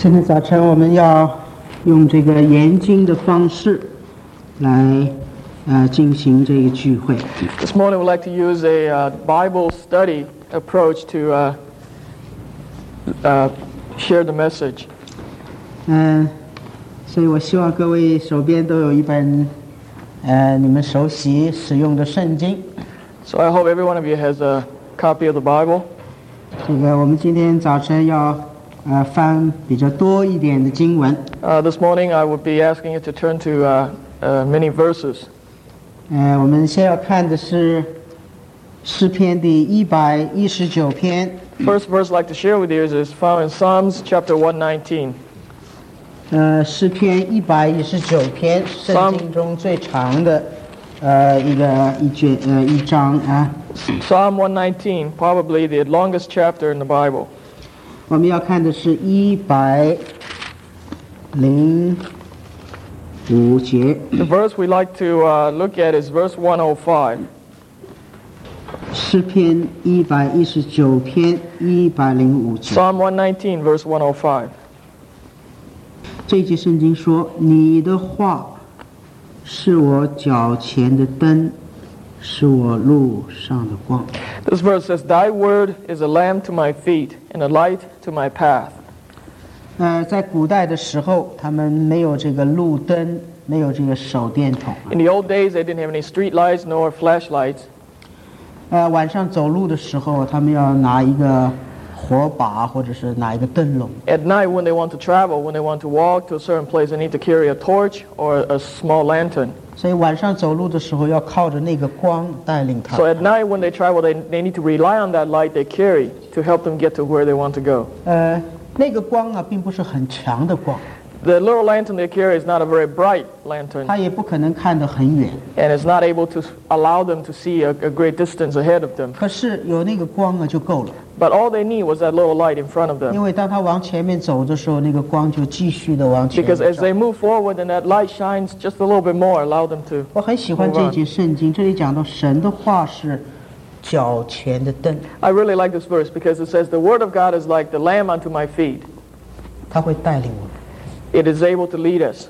今天早晨我们要用这个研经的方式来进行这个聚会。 This morning we'd like to use a Bible study approach to share the message. 所以我希望各位手边都有一本你们熟悉使用的圣经。 So I hope every one of you has a copy of the Bible. 这个我们今天早晨要翻比较多一点的经文。 This morning I would be asking you to turn to many verses. 我们先要看的是诗篇第119篇。 First verse I'd like to share with you is found in Psalms chapter 119. 诗篇119篇，圣经中最长的一章啊。 Psalm 119, probably the longest chapter in the Bible. 我们要看的是105节。 The verse we'd like to look at is verse 105. 诗篇119篇105节。 Psalm 119, verse 105. 这一节圣经说：“你的话是我脚前的灯，是我路上的光。” This verse says, "Thy word is a lamp to my feet and a light to my path." 在古代的时候，他们没有这个路灯，没有这个手电筒。 In the old days, they didn't have any street lights nor flashlights. 晚上走路的时候，他们要拿一个火把，或者是拿一个灯笼。 At night, when they want to travel, when they want to walk to a certain place, they need to carry a torch or a small lantern. 所以晚上走路的时候要靠着那个光带领他。 So at night, when they travel, they need to rely on that light they carry to help them get to where they want to go. 那个光啊，并不是很强的光。 The little lantern they carry is not a very bright lantern. 它也不可能看得很远。 And it's not able to allow them to see a great distance ahead of them. 可是有那个光啊就够了。 But all they need was that little light in front of them. 因为当他往前面走的时候，那个光就继续的往前面 Because as they move forward and that light shines just a little bit more, allow them to. 我很喜欢这节圣经，这里讲到神的话是脚前的灯。 I really like this verse because it says the word of God is like the lamp unto my feet. 它会带领我们。 It is able to lead us.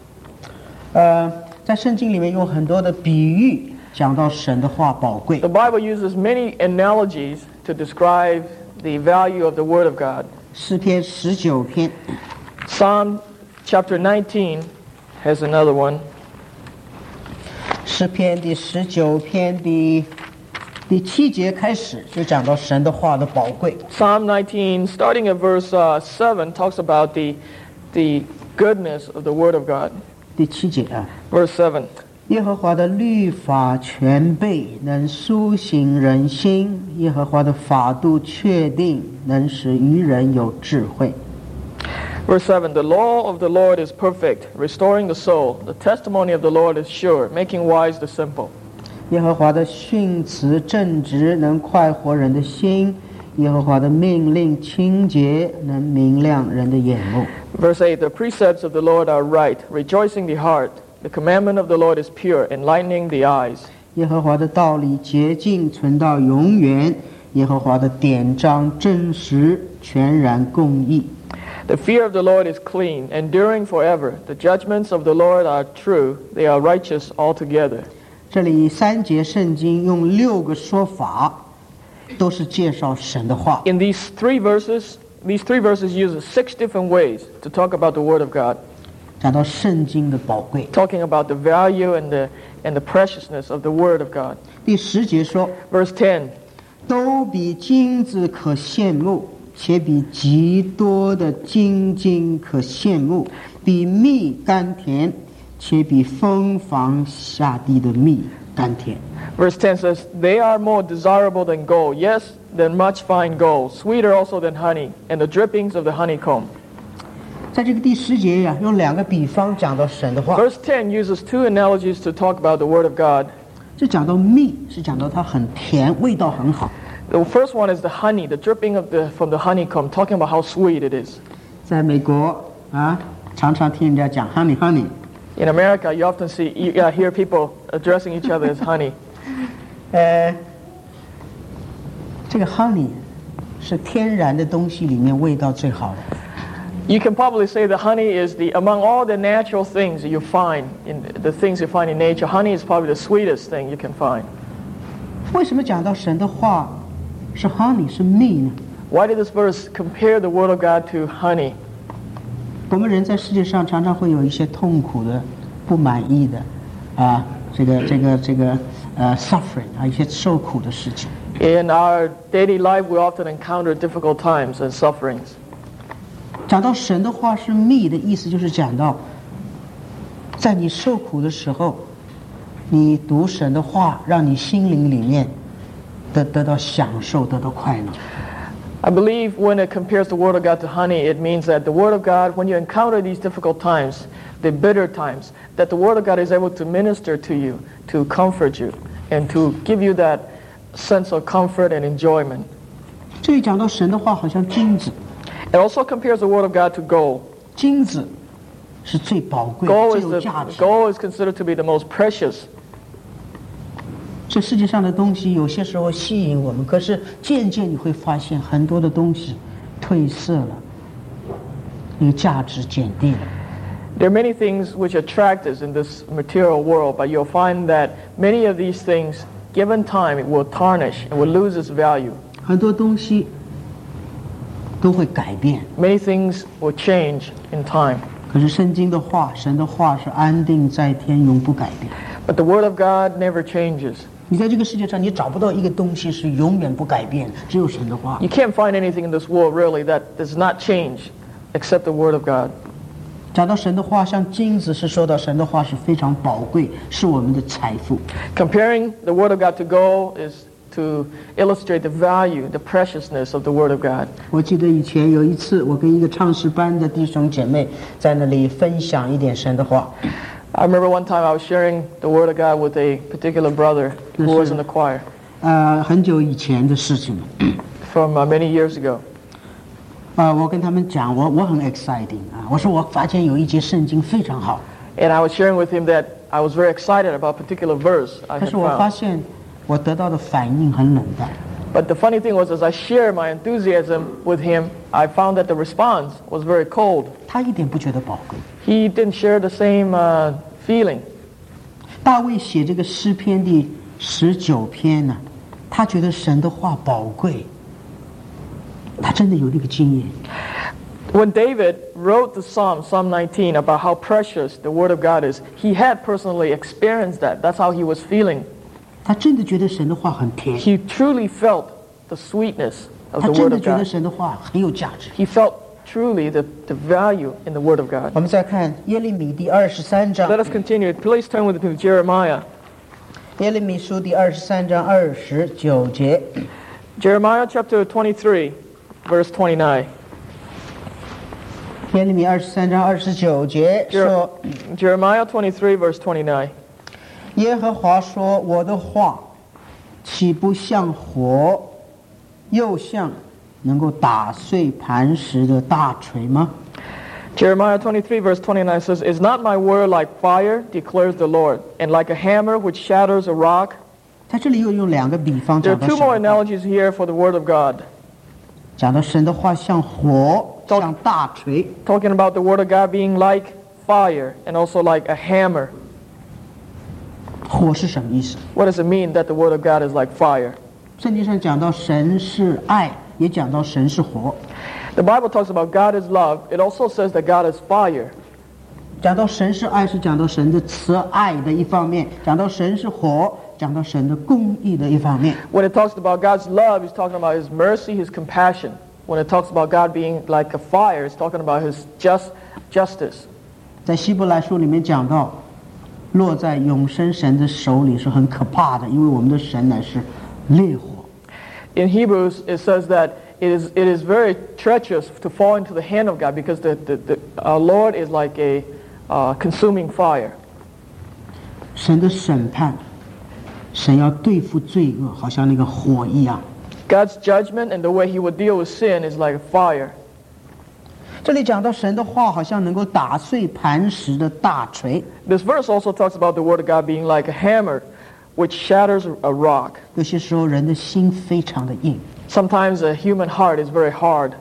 在圣经里面用很多的比喻讲到神的话宝贵。 The Bible uses many analogies to describe the value of the word of God. 诗篇19篇。 Psalm chapter 19 has another one. 诗篇第19篇第7节开始就讲到神的话的宝贵。 Psalm 19, starting at verse 7, talks about the goodness of the word of God. 第7节啊。 Verse 7. 耶和华的律法全备，能苏醒人心；耶和华的法度确定，能使愚人有智慧。 Verse 7. The law of the Lord is perfect, restoring the soul. The testimony of the Lord is sure, making wise the simple. 耶和华的训词正直，能快活人的心；耶和华的命令清洁，能明亮人的眼目。 Verse 8. The precepts of the Lord are right, rejoicing the heart. The commandment of the Lord is pure, enlightening the eyes. 耶和华的道理洁净，存到永远；耶和华的典章真实，全然公义。 The fear of the Lord is clean, enduring forever. The judgments of the Lord are true, they are righteous altogether. 这里3节圣经用6个说法，都是介绍神的话。 In these three verses use 6 different ways to talk about the Word of God. 讲到圣经的宝贵。 Talking about the value and the preciousness of the Word of God. 第10节说， Verse 10. 都比金子可羡慕，且比极多的金可羡慕，比蜜甘甜，且比蜂房下地的蜜甘甜。 Verse 10 says, They are more desirable than gold, yes, than much fine gold, sweeter also than honey, and the drippings of the honeycomb. 在这个第10节呀，用2个比方讲到神的话。 Verse 10 uses 2 analogies to talk about the Word of God. 这讲到蜜，是讲到它很甜，味道很好。 The first one is the honey, the dripping from the honeycomb, talking about how sweet it is. 在美国啊，常常听人家讲 honey。 In America, you often hear people addressing each other as honey. 这个 honey 是天然的东西里面味道最好的。 You can probably say that honey is among all the natural things you find, the things you find in nature, honey is probably the sweetest thing you can find. 为什么讲到神的话是 honey 是蜜呢？ Why did this verse compare the Word of God to honey? 我们人在世界上常常会有一些痛苦的、不满意的，suffering 啊，一些受苦的事情。 In our daily life, we often encounter difficult times and sufferings. 讲到神的话是蜜的意思，就是讲到，在你受苦的时候，你读神的话，让你心灵里面得到享受，得到快乐。 I believe when it compares the Word of God to honey, it means that the Word of God, when you encounter these difficult times, the bitter times, that the Word of God is able to minister to you, to comfort you, and to give you that sense of comfort and enjoyment. 这里讲到神的话，好像金子。 It also compares the Word of God to gold. 金子是最宝贵、最有价值。 Gold is considered to be the most precious. 这世界上的东西有些时候吸引我们，可是渐渐你会发现很多的东西褪色了，那个价值减低了。 There are many things which attract us in this material world, but you'll find that many of these things, given time, it will tarnish and will lose its value. 很多东西都会改变。 Many things will change in time. 可是圣经的话，神的话是安定在天，永不改变。 But the Word of God never changes. 你在这个世界上，你找不到一个东西是永远不改变，只有神的话。 You can't find anything in this world really that does not change except the Word of God. 讲到神的话，像金子是说到神的话是非常宝贵，是我们的财富。 Comparing the Word of God to gold is to illustrate the value, the preciousness of the Word of God. 我记得以前有一次，我跟一个唱诗班的弟兄姐妹在那里分享一点神的话。 I remember one time I was sharing the Word of God with a particular brother who was in the choir. 很久以前的事情了。 From many years ago. 我跟他们讲，我很 exciting 啊，我说我发现有一节圣经非常好。 And I was sharing with him that I was very excited about a particular verse I 但 had 是我发 found. 现我得到的反应很冷淡。 But the funny thing was, as I shared my enthusiasm with him, I found that the response was very cold. 他一点不觉得宝贵。 He didn't share the same feeling. 大卫写这个诗篇第19篇呢，他觉得神的话宝贵，他真的有那个经验。 When David wrote the Psalm 19, about how precious the Word of God is, he had personally experienced that. That's how he was feeling. 他真的觉得神的话很甜， He truly felt the sweetness of 他 the 真 Word 的 of 觉得 God. 神的话很有价值。 He felt truly the value in the Word of God. 我们再看耶利米第23章， Let us continue. Please turn with me to Jeremiah. 耶利米书第23章29节， Jeremiah chapter 23, verse 29. 耶利米23章29节说。 Jeremiah 23, verse 29. 耶和华说：“我的话岂不像火，又像能够打碎磐石的大锤吗？” Jeremiah 23, verse 29 says, Is not my word like fire, declares the Lord, and like a hammer which shatters a rock? 在这里又用两个比方 There 讲 are 到 two 神 more 的话， analogies here for the Word of God. 讲到神的话像火， 都像大锤。 Talking about the Word of God being like fire and also like a hammer. 火是什么意思？ What does it mean that the Word of God is like fire? 圣经上讲到神是爱，也讲到神是火。 The Bible talks about God is love. It also says that God is fire. 讲到神是爱，是讲到神的慈爱的一方面；讲到神是火，讲到神的公义的一方面。 When it talks about God's love, he's talking about his mercy, his compassion. When it talks about God being like a fire, it's talking about his justice. 在希伯来书里面讲到，落在永生神的手里是很可怕的，因为我们的神乃是烈火。 In Hebrews, it says that it is very treacherous to fall into the hand of God because our Lord is like a consuming fire. 神的审判，神要对付罪恶，好像那个火一样。 God's judgment and the way he would deal with sin is like a fire. 这里讲到神的话，好像能够打碎磐石的大锤。 This verse also talks about the word of God being like a hammer which shatters a rock. 有些时候人的心非常的硬， Sometimes a human heart is very hard.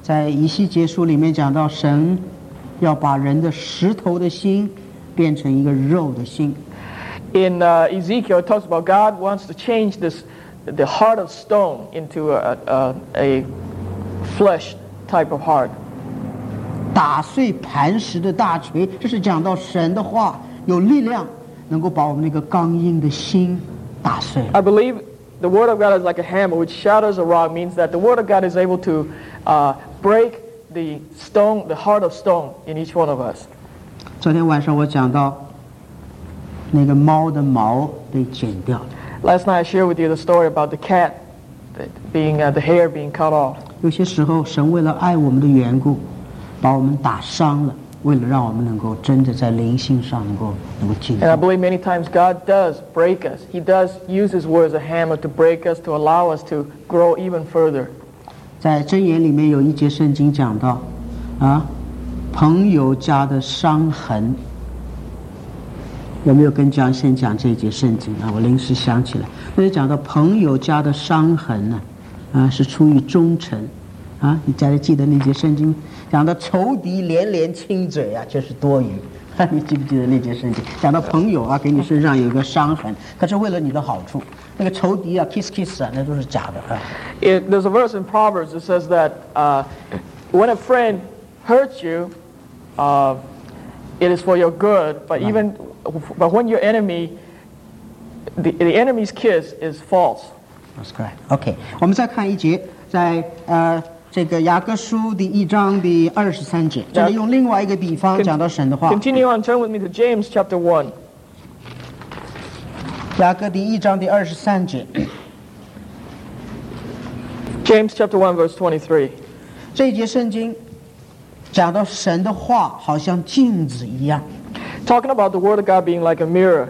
在以西结书里面讲到，神要把人的石头的心变成一个肉的心。 In Ezekiel, it talks about God wants to change the heart of stone into a flesh type of heart. 打碎磐石的大锤，这是讲到神的话有力量，能够把我们那个刚硬的心打碎。 I believe the Word of God is like a hammer which shatters a rock, means that the Word of God is able to break the stone, the heart of stone in each one of us. 昨天晚上我讲到那个猫的毛被剪掉的。 Last night I shared with you the story about the cat being the hair being cut off. 有些时候，神为了爱我们的缘故，把我们打伤了，为了让我们能够真的在灵性上能够进步。 And I believe many times God does break us. He does use His word as a hammer to break us, to allow us to grow even further. 在箴言里面有一节圣经讲到，朋友家的伤痕。有没有跟江先讲这一节圣经啊？我临时想起来，那就讲到朋友家的伤痕呢，是出于忠诚，你还记得那节圣经讲到仇敌连连亲嘴啊，这是多余。你记不记得那节圣经讲到朋友给你身上有一个伤痕，可是为了你的好处，那个仇敌kiss 那都是假的。 There's a verse in Proverbs that says that when a friend hurts you, it is for your good, but when your enemy, the enemy's kiss is false. That's correct. OK， 我们再看一节，在这个雅各书第1章第23节，这里用另外一个比方讲到神的话。 Continue on, turn with me to James chapter 1. 雅各第1章第23节。 James chapter 1 verse 23. 这一节圣经讲到神的话好像镜子一样。 Talking about the word of God being like a mirror.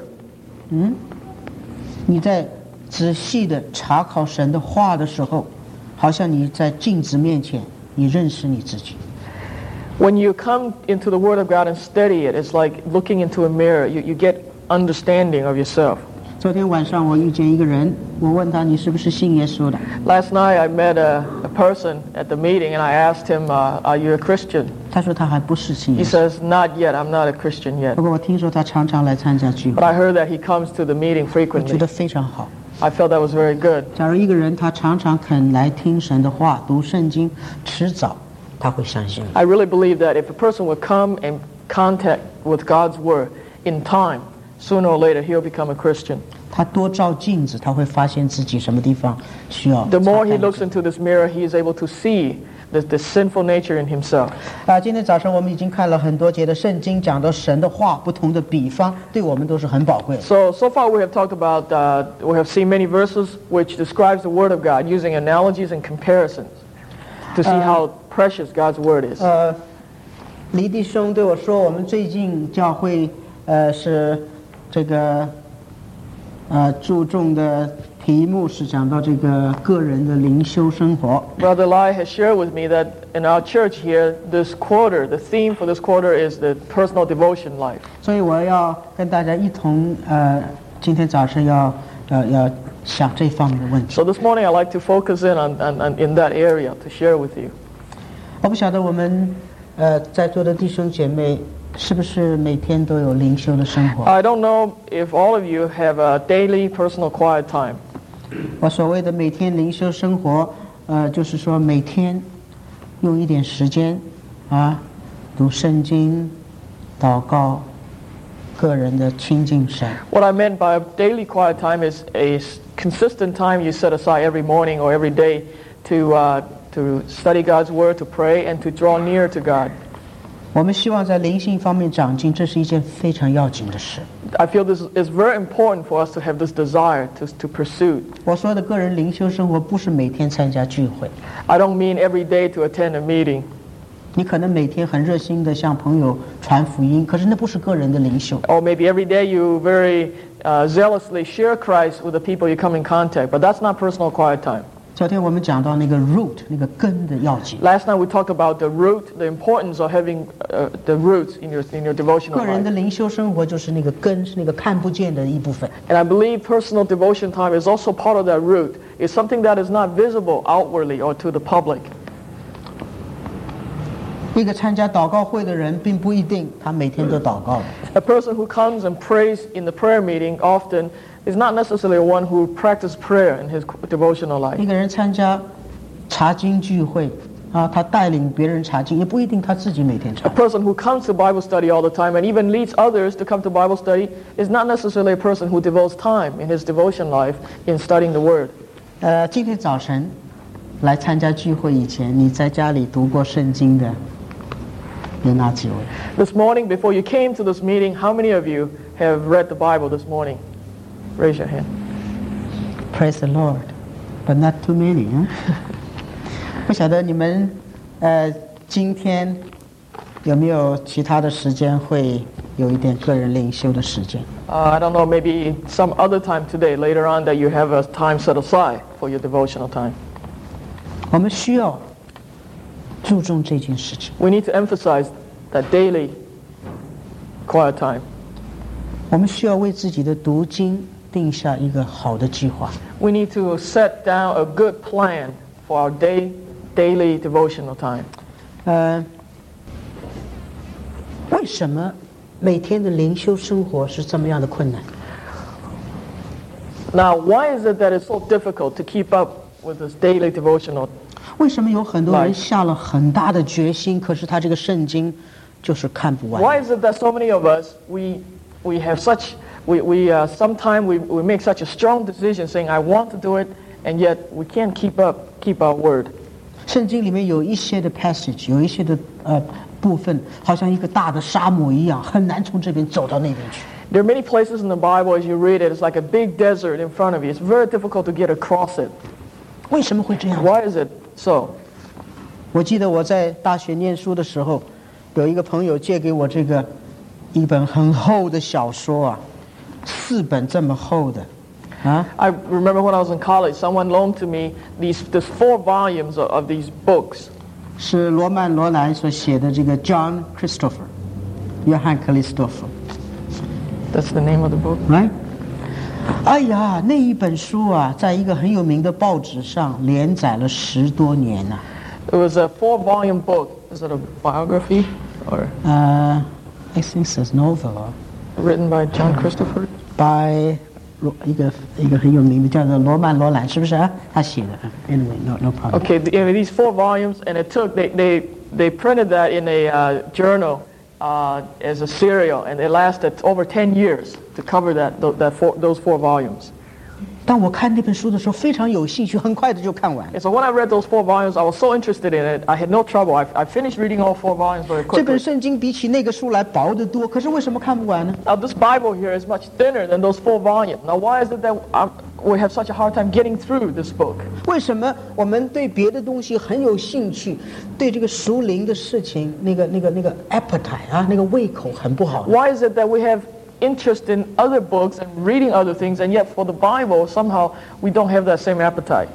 你在仔细的查考神的话的时候，好像你在镜子面前，你认识你自己。 When you come into the word of God and study it, it's like looking into a mirror. You get understanding of yourself. 昨天晚上我遇见一个人，我问他你是不是信耶稣的？ Last night I met a person at the meeting and I asked him, "Are you a Christian?" 他说他还不是信耶 He 稣。 says, "Not yet. I'm not a Christian yet." 不过我听说他常常来参加聚 But 会， I heard that he comes to the meeting 我觉 frequently. 得非常好。 I felt that was very good. 假如一个人他常常肯来听神的话、读圣经，迟早他会相信。 I really believe that if a person would come in contact with God's word in time, sooner or later he'll become a Christian. 他多照镜子，他会发现自己什么地方需要。 The more he looks into this mirror, he is able to see the sinful nature in himself. 今天早上我们已经看了很多节的圣经，讲到神的话，不同的比方，对我们都是很宝贵的。 So far we have talked about, we have seen many verses which describes the word of God using analogies and comparisons to see how precious God's word is. 黎弟兄对我说，我们最近教会是这个注重的题目是讲到这个个人的灵修生活。 Brother Lai has shared with me that in our church here, this quarter, the theme for this quarter is the personal devotion life. 所以我要跟大家一同今天早上要想这方面的问题。 So this morning I'd like to focus in on in that area to share with you. 我不晓得我们在座的弟兄姐妹是不是每天都有灵修的生活？ I don't know if all of you have a daily personal quiet time. 我所谓的每天灵修生活，就是说每天用一点时间读圣经、祷告、个人的亲近神。 What I meant by a daily quiet time is a consistent time you set aside every morning or every day to study God's word, to pray, and to draw near to God. 我们希望在灵性方面长进，这是一件非常要紧的事。 I feel this is very important for us to have this desire to pursue. 我说的个人灵修生活，不是每天参加聚会。 I don't mean every day to attend a meeting. 你可能每天很热心的向朋友传福音，可是那不是个人的灵修。 Or maybe every day you very zealously share Christ with the people you come in contact, but that's not personal quiet time. 昨天我们讲到那个 root 那个根的要紧。 Last night we talked about the root, the importance of having the roots in your devotional 个人的 life. 灵修生活就是那个根，是那个看不见的一部分。 And I believe personal devotion time is also part of that root. It's something that is not visible outwardly or to the public. 一个参加祷告会的人，并不一定他每天都祷告。 A person who comes and prays in the prayer meeting often is not necessarily one who practices prayer in his devotional life. 一个人参加查经聚会啊，他带领别人查经，也不一定他自己每天查 A。person who comes to Bible study all the time and even leads others to come to Bible study is not necessarily a person who devotes time in his devotion life in studying the Word. 今天早晨来参加聚会以前，你在家里读过圣经的有哪几位？ This morning, before you came to this meeting, how many of you have read the Bible this morning? Raise your hand. Praise the Lord, but not too many. 不晓得你们今天有没有其他的时间会有一点个人灵修的时间？ I don't know, maybe some other time today, later on, that you have a time set aside for your devotional time. 我们需要注重这件事情。 We need to emphasize that daily quiet time. 我们需要为自己的读经定下一个好的计划。 We need to set down a good plan for our daily devotional time. 为什么每天的灵修生活是这么样的困难？ Now, why is it that it's so difficult to keep up with this daily devotional? 为什么有很多人下了很大的决心，可是他这个圣经就是看不完？ Why is it that so many of us, we have such, sometimes we make such a strong decision saying, I want to do it, and yet we can't keep our word. 圣经里面有一些的 passage， 有一些的部分，好像一个大的沙漠一样，很难从这边走到那边去。 There are many places in the Bible, as you read it, it's like a big desert in front of you. It's very difficult to get across it. 为什么会这样？ Why is it so? 我记得我在大学念书的时候，有一个朋友借给我这个一本很厚的小说啊，4本这么厚的啊。 I remember when I was in college, someone loaned to me these 4 volumes of these books. 是罗曼·罗兰所写的这个 John Christopher， 约翰·克里斯多夫。 That's the name of the book. Right？ 哎呀，那一本书啊，在一个很有名的报纸上连载了10多年呐、 It was a 4-volume book. Is it a biography or I think it's a novel written by John Christopher? by 一个很有名的叫做罗曼·罗兰，是不是啊？他写的。Anyway, no problem. Okay, these 4 volumes, and it took they printed that in a journal as a serial, and it lasted over 10 years to cover those 4 volumes. 当我看那本书的时候，非常有兴趣，很快的就看完。 And so when I read those 4 volumes, I was so interested in it. I had no trouble. I finished reading all 4 volumes very 这本 quickly. 圣经比起那个书来薄得多，可是为什么看不完呢？ Now this Bible here is much thinner than those 4 volumes. Now why is it that we have such a hard time getting through this book? 为什么我们对别的东西很有兴趣，对这个属灵的事情那个 appetite 啊，那个胃口很不好？ Why is it that we have interest in other books and reading other things, and yet for the Bible somehow we don't have that same appetite?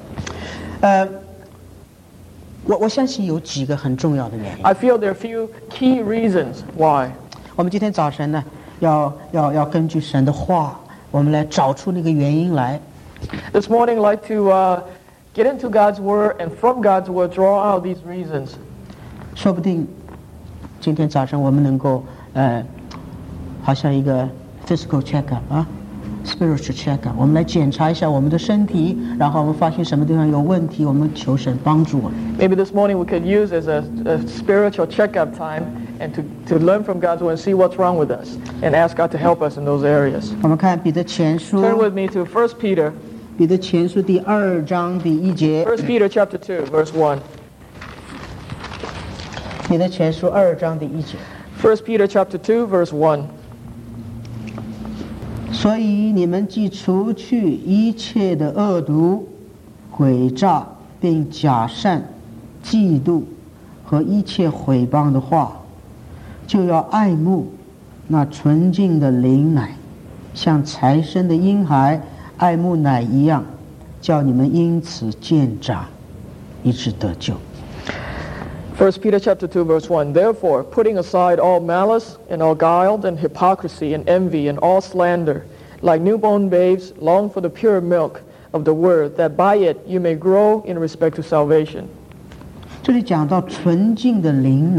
我相信有几个很重要的原因。 I feel there are a few key reasons why. 我们今天早晨呢，要根据神的话，我们来找出那个原因来。 This morning I'd like to get into God's Word, and from God's Word draw out these reasons. 说不定今天早晨我们能够好像一个 physical check-up 啊 ，spiritual check-up， 我们来检查一下我们的身体，然后我们发现什么地方有问题，我们求神帮助我们。 Maybe this morning we could use as a spiritual checkup time and to learn from God's Word and see what's wrong with us and ask God to help us in those areas. 我们看彼得前书， Turn with me to 1 Peter. 彼得前书第2章第1节， 1 Peter chapter 2, verse 1. 彼得前书2章第1节。 1 Peter chapter 2, verse 1. 所以你们既除去一切的恶毒、诡诈，并假善、嫉妒和一切毁谤的话，就要爱慕那纯净的灵奶，像才生的婴孩爱慕奶一样，叫你们因此渐长，以致得救。 1 Peter chapter 2, verse 1. Therefore, putting aside all malice and all guile and hypocrisy and envy and all slander, like newborn babes, long for the pure milk of the word, that by it you may grow in respect to salvation. 这里讲到纯净的灵奶，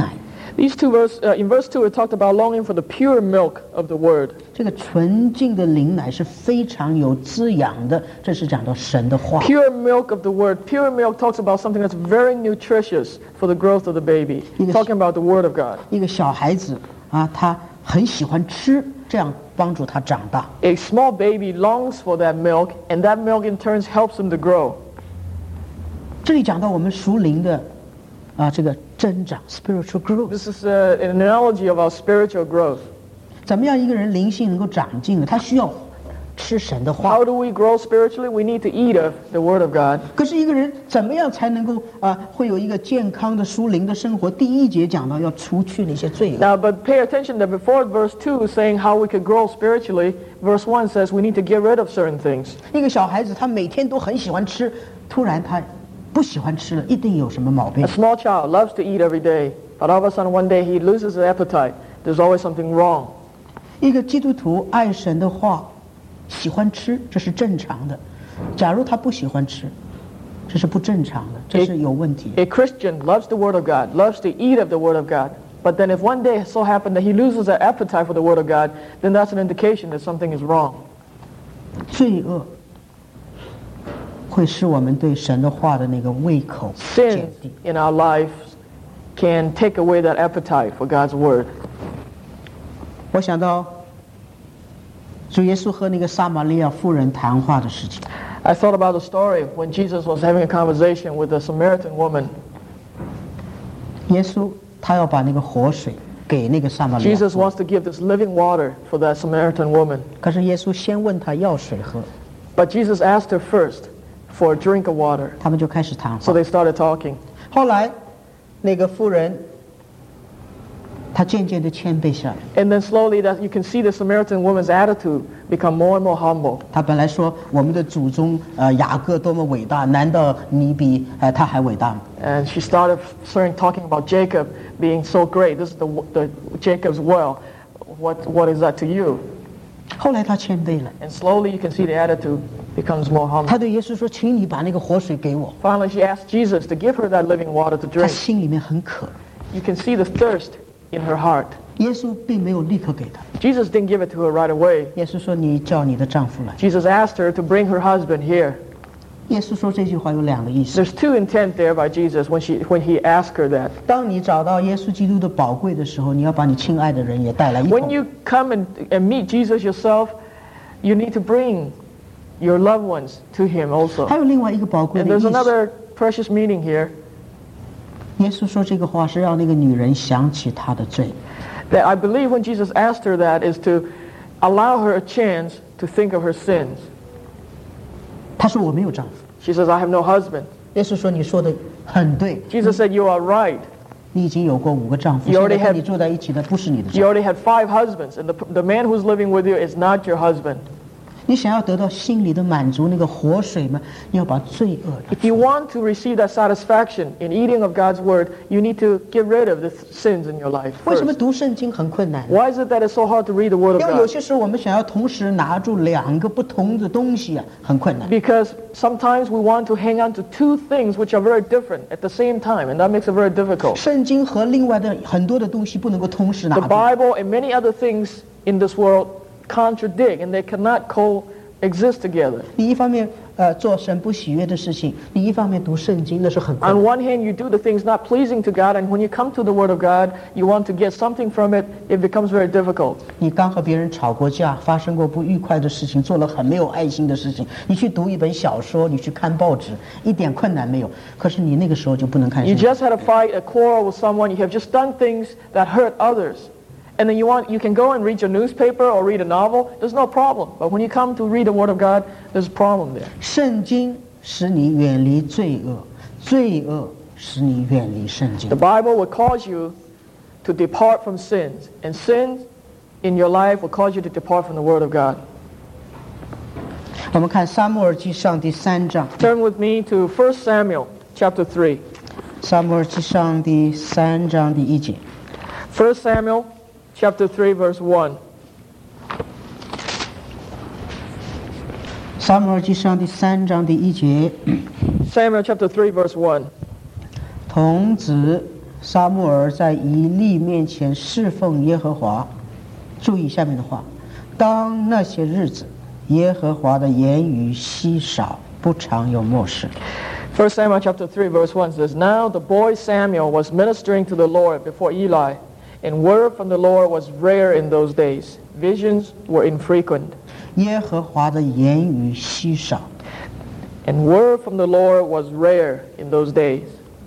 These two in verse 2 it talked about longing for the pure milk of the word. 这个纯净的灵奶是非常有滋养的，这是讲到神的话。 Pure milk of the word. Pure milk talks about something that's very nutritious for the growth of the baby. Talking about the word of God. 一个小孩子啊，他很喜欢吃，这样帮助他长大。 A small baby longs for that milk, and that milk in turn helps him to grow. 这里讲到我们属灵的这个增长 spiritual growth。 This is an analogy of our spiritual growth. 怎么样一个人灵性能够长进呢？他需要吃神的话。 How do we grow spiritually? We need to eat of the Word of God. 可是一个人怎么样才能够会有一个健康的属灵的生活？第一节讲到要除去那些罪恶。 Now, but pay attention that before verse 2 is saying how we could grow spiritually, verse 1 says we need to get rid of certain things. 一个小孩子他每天都很喜欢吃，突然他不喜欢吃了，一定有什么毛病 A。small child loves to eat every day, but all of a sudden one day he loses his appetite. There's always something wrong. 一个基督徒爱神的话，喜欢吃，这是正常的。假如他不喜欢吃，这是不正常的，这是有问题。 A Christian loves the Word of God, loves to eat of the Word of God. But then if one day it so happened that he loses that appetite for the Word of God, then that's an indication that something is wrong. 罪恶会使我们对神的话的那个胃口 Sin 减低。 in our lives can take away that appetite for God's Word. 我想到主耶稣和那个撒玛利亚妇人谈话的事情。 I thought about the story when Jesus was having a conversation with a Samaritan woman. 耶稣他要把那个活水给那个撒玛利亚， Jesus wants to give this living water for that Samaritan woman. 可是耶稣先问他要水喝， But Jesus asked her first for a drink of water. 他们就开始谈 So 话。 they started talking. 后来那个妇人她渐渐的谦卑下来。 And then slowly that you can see the Samaritan woman's attitude become more and more humble. 她本来说我们的祖宗雅各多么伟大，难道你比他还伟大吗？ And she started talking about Jacob being so great. This is the Jacob's well. What is that to you? 后来她谦卑了， And slowly you can see the attitude becomes more 她 humble. 对耶稣说：“请你把那个活水给我。 Finally, she asked Jesus to give her that living water to ” 她 drink. 心里面很渴， You can see the thirst in her heart. 耶稣并没有立刻给她。 Jesus didn't give it to her right away. 耶稣说：“你叫你的丈夫来。 Jesus asked her to bring her husband here. ” 耶稣说这句话有两个意思。 There's two intent there by Jesus when he asked her that. 当你找到耶稣基督的宝贵的时候，你要把你亲爱的人也带来一 When 同。 you come and meet Jesus yourself, you need to bring your loved ones to him also. 还有另外一个宝贵 And 的 there's 意思。 another precious meaning here. 耶稣说这个话是让那个女人想起她的罪。 That I believe when Jesus asked her that is to allow her a chance to think of her sins. 她说我没有丈夫。 She says, I have no husband. 耶稣说你说的很对， Jesus said, you are right. 你已经有过5个丈夫， You 现在 already 跟 have- 你住在一起的不是你的 You 丈夫。 already had 5 husbands, and the man who's living with you is not your husband. 你想要得到心里的满足，那个活水吗？你要把罪恶的。 If you want to receive that satisfaction in eating of God's word, you need to get rid of the sins in your life 为什么 first. 读圣经很困难？ Why is it that it's so hard to read the word of 因为有 God? 些时候我们想要同时拿住2个不同的东西啊，很困难。 Because sometimes we want to hang on to 2 things which are very different at the same time, and that makes it very difficult. 圣经和另外的很多的东西不能够同时拿 The 住。 Bible and many other things in this world contradict, and they cannot coexist together. 你一方面做神不喜悦的事情，你一方面读圣经，那是很困 On 难。 one hand, you do the things not pleasing to God, and when you come to the Word of God, you want to get something from it, it becomes very difficult. 你刚和别人吵过架，发生过不愉快的事情，做了很没有爱心的事情，你去读一本小说，你去看报纸，一点困难没有。可是你那个时候就不能看 You 圣经。 just had a fight, a quarrel with someone, you have just done things that hurt others. And then you can go and read your newspaper or read a novel, there's no problem. But when you come to read the Word of God, there's a problem there. 圣经使你远离罪恶，罪恶使你远离圣经 The。Bible will cause you to depart from sins, and sins in your life will cause you to depart from the Word of God. 我们看撒母耳记上第3章， Turn with me to 1 Samuel chapter 3. 撒母耳记上第3章第1节。 1 Samuel chapter 3 verse 1. 撒母耳记上第3章第1节， Samuel chapter 3 verse 1. 童子撒母耳在以利面前侍奉耶和华。注意下面的话，当那些日子，耶和华的言语稀少，不常有默示。 1 Samuel chapter 3 verse 1 says, Now the boy Samuel was ministering to the Lord before Eli, and word from the Lord was rare in those days. Visions were infrequent. 耶和华的言语稀少。 And word from the Lord was rare in those days.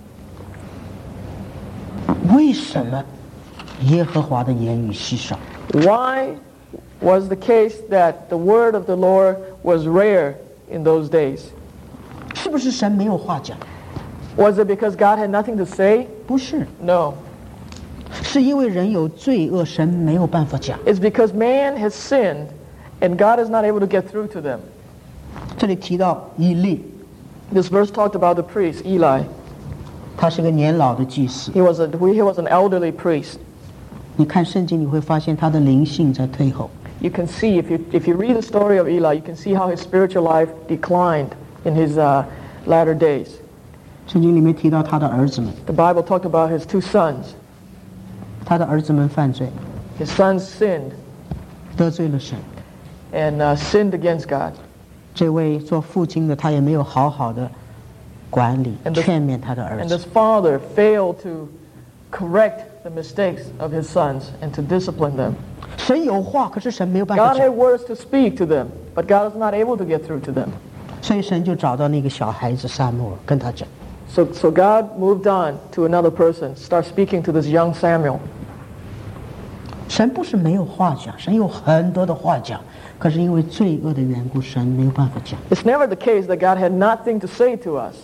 为什么耶和华的言语稀少？ Why was the case that the word of the Lord was rare in those days? 是不是神没有话讲？ Was it because God had nothing to say? 不是， No. 是因为人有罪恶，神没有办法讲。 It's because man has sinned and God is not able to get through to them. 这里提到以利， This verse talked about the priest, Eli. 他是个年老的祭司。 He was an elderly priest. 你看圣经，你会发现他的灵性在退后。 You can see, if you read the story of Eli, you can see how his spiritual life declined in his latter days. 圣经里面提到他的儿子们， The Bible talked about his two sons. 他的儿子们犯罪， His sons sinned 得罪了神。 and sinned against God. 这位做父亲的，他也没有好好的管理、 And the- 劝勉他的儿 And 子 this。father failed to correct the mistakes of his sons and to discipline them. 神有话，可是神没有办法 God 讲 had，words to speak to them, but God is not able to get through to them. 所以神就找到那个小孩子撒母耳，跟他讲。 So God moved on to another person, start speaking to this young Samuel. 神不是没有话讲，神有很多的话讲，可是因为罪恶的缘故，神没有办法讲。 It's never the case that God had nothing to say to us.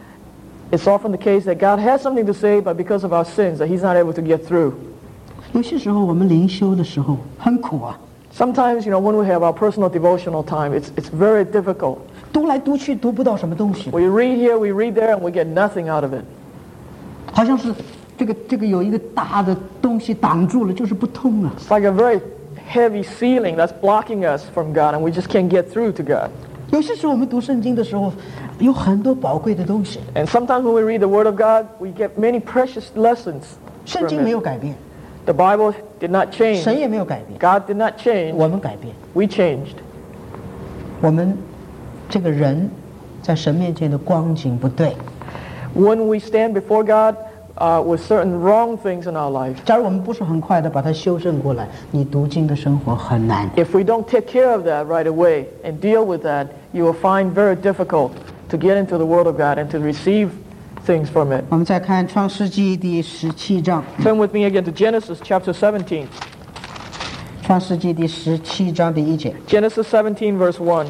It's often the case that God has something to say, but because of our sins, that He's not able to get through. 有些时候我们灵修的时候很苦啊， Sometimes, when we have our personal devotional time, it's very difficult. 读来读去读不到什么东西， We read here, we read there, and we get nothing out of it. 好像是这个有一个大的东西挡住了，就是不通啊。 It's like a very heavy ceiling that's blocking us from God, and we just can't get through to God. 有些时候我们读圣经的时候，有很多宝贵的东西， And sometimes when we read the Word of God, we get many precious lessons 圣 from 经没有 it. 改变， The Bible did not 神 change. 也没有改变， God did not change. 我们改变。 We changed. 我们这个人在神面前的光景不对。 When we stand before God with certain wrong things in our life, 假如我们不是很快的把它修正过来，你读经的生活很难。 if we don't take care of that right away and deal with that, you will find very difficult to get into the Word of God and to receive things from it. 我们再看创世纪第17章， Turn with me again to Genesis chapter 17. 创世纪第17章第1节， Genesis 17 verse 1.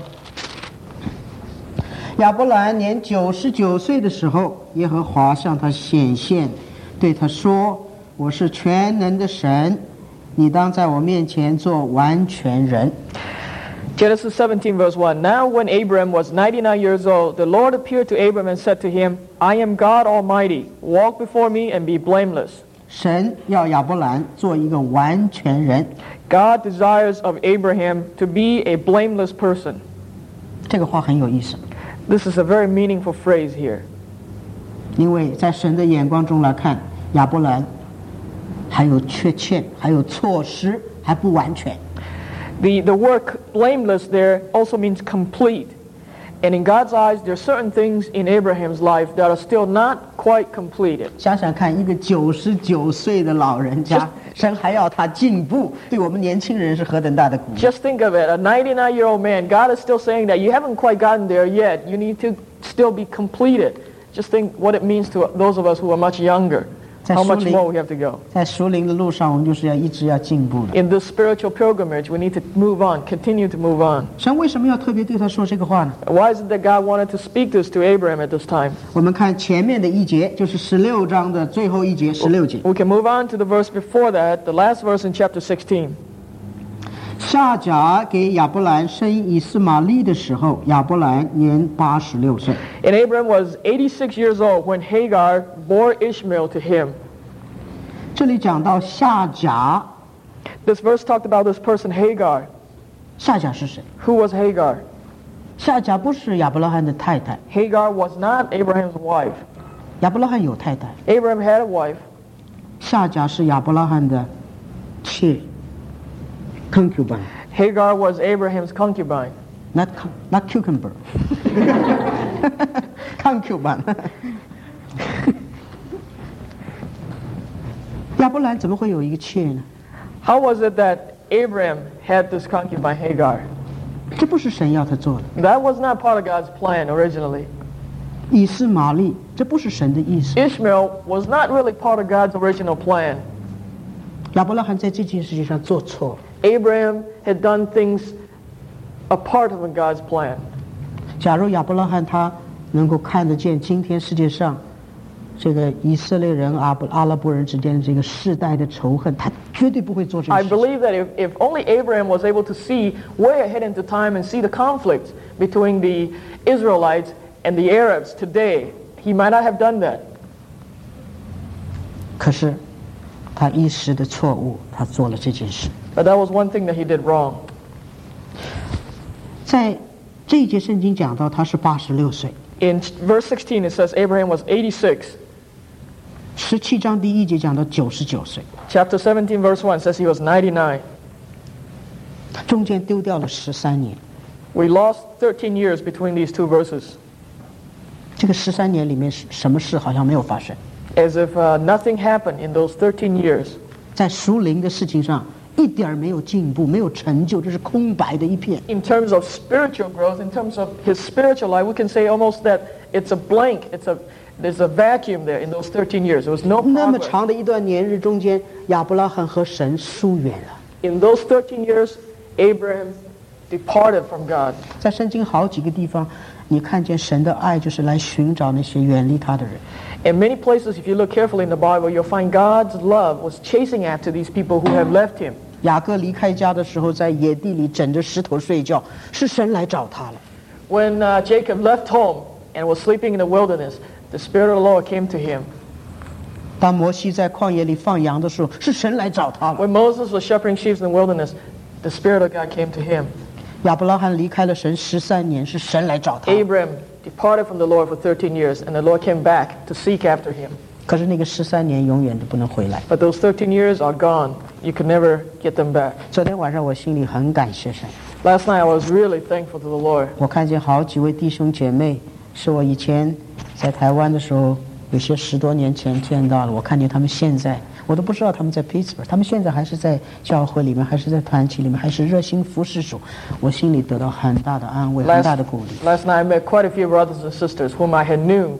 亚伯兰年99岁的时候，耶和华向他显现，对他说：“我是全能的神，你当在我面前做完全人。” Genesis 17 verse 1. Now when Abram was 99 years old, the Lord appeared to Abram and said to him, I am God Almighty. Walk before me and be blameless. 神要亚伯兰做一个完全人， God desires of Abraham to be a blameless person. 这个话很有意思， This is a very meaningful phrase here. 因为在神的眼光中来看，亚伯兰还有缺陷，还有错失，还不完全。 The word blameless there also means complete. And in God's eyes, there are certain things in Abraham's life that are still not quite completed. 想想看，一个99岁的老人家，神还要他进步，对我们年轻人是何等大的鼓励。 Just think of it, a 99-year-old man, God is still saying that you haven't quite gotten there yet. You need to still be completed. Just think what it means to those of us who are much younger. How much more we have to go. 在属灵的路上，我们就是要一直要进步的。 In this spiritual pilgrimage, we need to move on, continue to move on. 神为什么要特别对他说这个话呢？ Why is it that God wanted to speak this to Abraham at this time? 我们看前面的一节，就是16章的最后一节，16节。 We can move on to the verse before that, the last verse in chapter 16. 夏甲给亚伯兰生以斯玛利的时候，亚伯兰年86岁。 And Abraham was 86 years old when Hagar bore Ishmael to him. 这里讲到夏甲， This verse talked about this person Hagar. 夏甲是谁？ Who was Hagar? 夏甲不是亚伯拉罕的太太， Hagar was not Abraham's wife. 亚伯拉罕有太太， Abraham had a wife. 夏甲是亚伯拉罕的妾 concubine， Hagar was Abraham's concubine. not cucumber concubine 亚伯兰怎么会有一个妾呢？ How was it that Abraham had this concubine Hagar? 这不是神要他做的。 That was not part of God's plan originally. 以斯玛利，这不是神的意思。 Ishmael was not really part of God's original plan. 亚伯拉罕在这件事情上做错了。 Abraham had done things apart from God's plan. 假如亚伯拉罕他能够看得见今天世界上这个以色列人阿拉伯人之间的这个世代的仇恨，他绝对不会做这个 I 事情。 believe that if only Abraham was able to see way ahead into time and see the conflict between the Israelites and the Arabs today, he might not have done that. 可是他一时的错误，他做了这件事。 But that was one thing that he did wrong. 在这一节圣经讲到他是86岁。 In verse 16 it says Abraham was 86. 17章第1节讲到99岁， Chapter 17 verse 1 says he was 99. 他中间丢掉了13年。 We lost 13 years between these two verses. 这个13年里面什么事好像没有发生， As if nothing happened in those 13 years. 在属灵的事情上一点儿没有进步，没有成就，这是空白的一片。 In terms of spiritual growth, in terms of his spiritual life, we can say almost that it's a blank. There's a vacuum there in those 13 years. There was no 那么 progress. 长的一段年日中间，亚伯拉罕和神疏远了。 In those 13 years, Abraham departed from God. 在圣经好几个地方，你看见神的爱就是来寻找那些远离他的人。 In many places, if you look carefully in the Bible, you'll find God's love was chasing after these people who have left him. 雅各离开家的时候，在野地里枕着石头睡觉，是神来找他了。 When Jacob left home and was sleeping in the wilderness, the Spirit of the Lord came to him. 当摩西在旷野里放羊的时候，是神来找他了。 When Moses was shepherding sheep in the wilderness, the Spirit of God came to him. 亚伯拉罕离开了神13年，是神来找他。 Abraham departed from the Lord for 13 years, and the Lord came back to seek after him. 可是那个13年永远都不能回来。 But those 13 years are gone. You could never get them back. 昨天晚上我心里很感谢神， Last night I was really thankful to the Lord. 我看见好几位弟兄姐妹，是我以前在台湾的时候，有些10多年前见到了。我看见他们现在，我都不知道他们在 Pittsburgh， 他们现在还是在教会里面，还是在团体里面，还是热心服侍主。我心里得到很大的安慰，很大的鼓励。 Last night I met quite a few brothers and sisters whom I had knew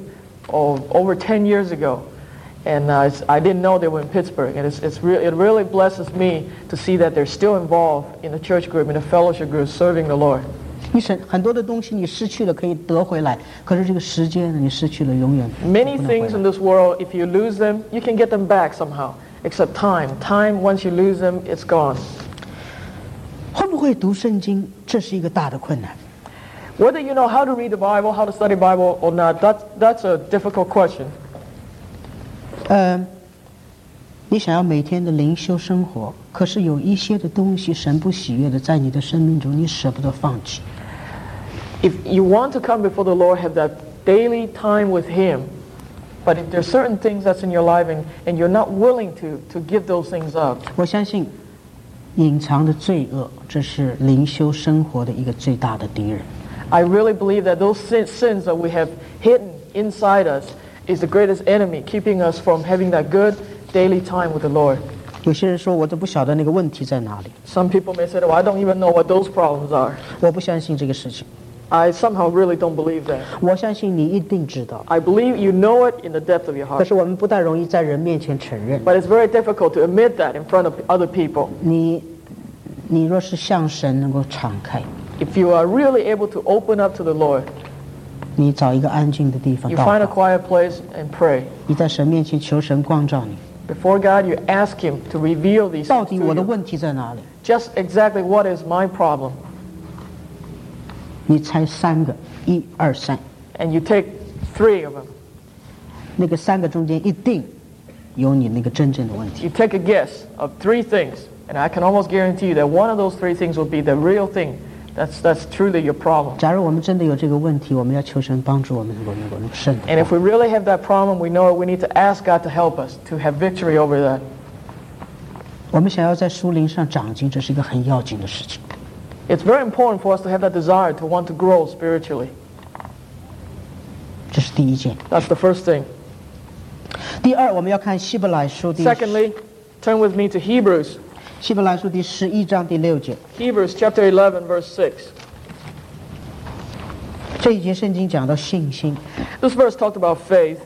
over 10 years ago. And I didn't know they were in Pittsburgh. And it really blesses me to see that they're still involved in the church group, in the fellowship group, serving the Lord. 你很多的东西你失去了可以得回来，可是这个时间呢，你失去了永远 Many 不能回 things 来 in this world, if you lose them, you can get them back somehow. Except time. Time, once you lose them, it's gone. 会不会读圣经，这是一个大的困难。 Whether you know how to read the Bible, how to study Bible or not, that's a difficult question. 你想要每天的灵修生活，可是有一些的东西神不喜悦的，在你的生命中你舍不得放弃。 If you want to come before the Lord, have that daily time with Him, but if there's certain things that's in your life and you're not willing to give those things up, 我相信隐藏的罪恶，这是灵修生活的一个最大的敌人。 I really believe that those sins that we have hidden inside us is the greatest enemy, keeping us from having that good daily time with the Lord. 有些人说我都不晓得那个问题在哪里， Some people may say, "Oh, I don't even know what those problems are." 我不相信这个事情。 I somehow really don't believe that. 我相信你一定知道， I believe you know it in the depth of your 可 heart. 是我们不大容易在人面前承认。 But it's very difficult to admit that in front of other people. 你若是向神能够敞开， If you are really able to open up to the Lord, 你找一个安静的地方 you 祷 find a 告， quiet place and pray. 你在神面前求神光照你， Before God, you ask Him to reveal these 到 things 底 to 我的 you. 问题在哪里？ Just exactly what is my problem. 你猜3个，1、2、3， And you take 3 of them. 那个3个中间一定有你那个真正的问题。 You take a guess of 3 things, and I can almost guarantee you that one of those 3 things will be the real thing that's truly your problem. 假如我们真的有这个问题，我们要求神帮助我们能够胜。 And if we really have that problem, we know we need to ask God to help us to have victory over that. 我们想要在属灵上长进，这是一个很要紧的事情。 It's very important for us to have that desire to want to grow spiritually. 这是第一件。 That's the first thing. 第二，我们要看希伯来书第 Secondly, turn with me to Hebrews. 希伯来书第11章第6节。 Hebrews chapter 11, verse 6. 这一节圣经讲到信心， This verse talked about faith.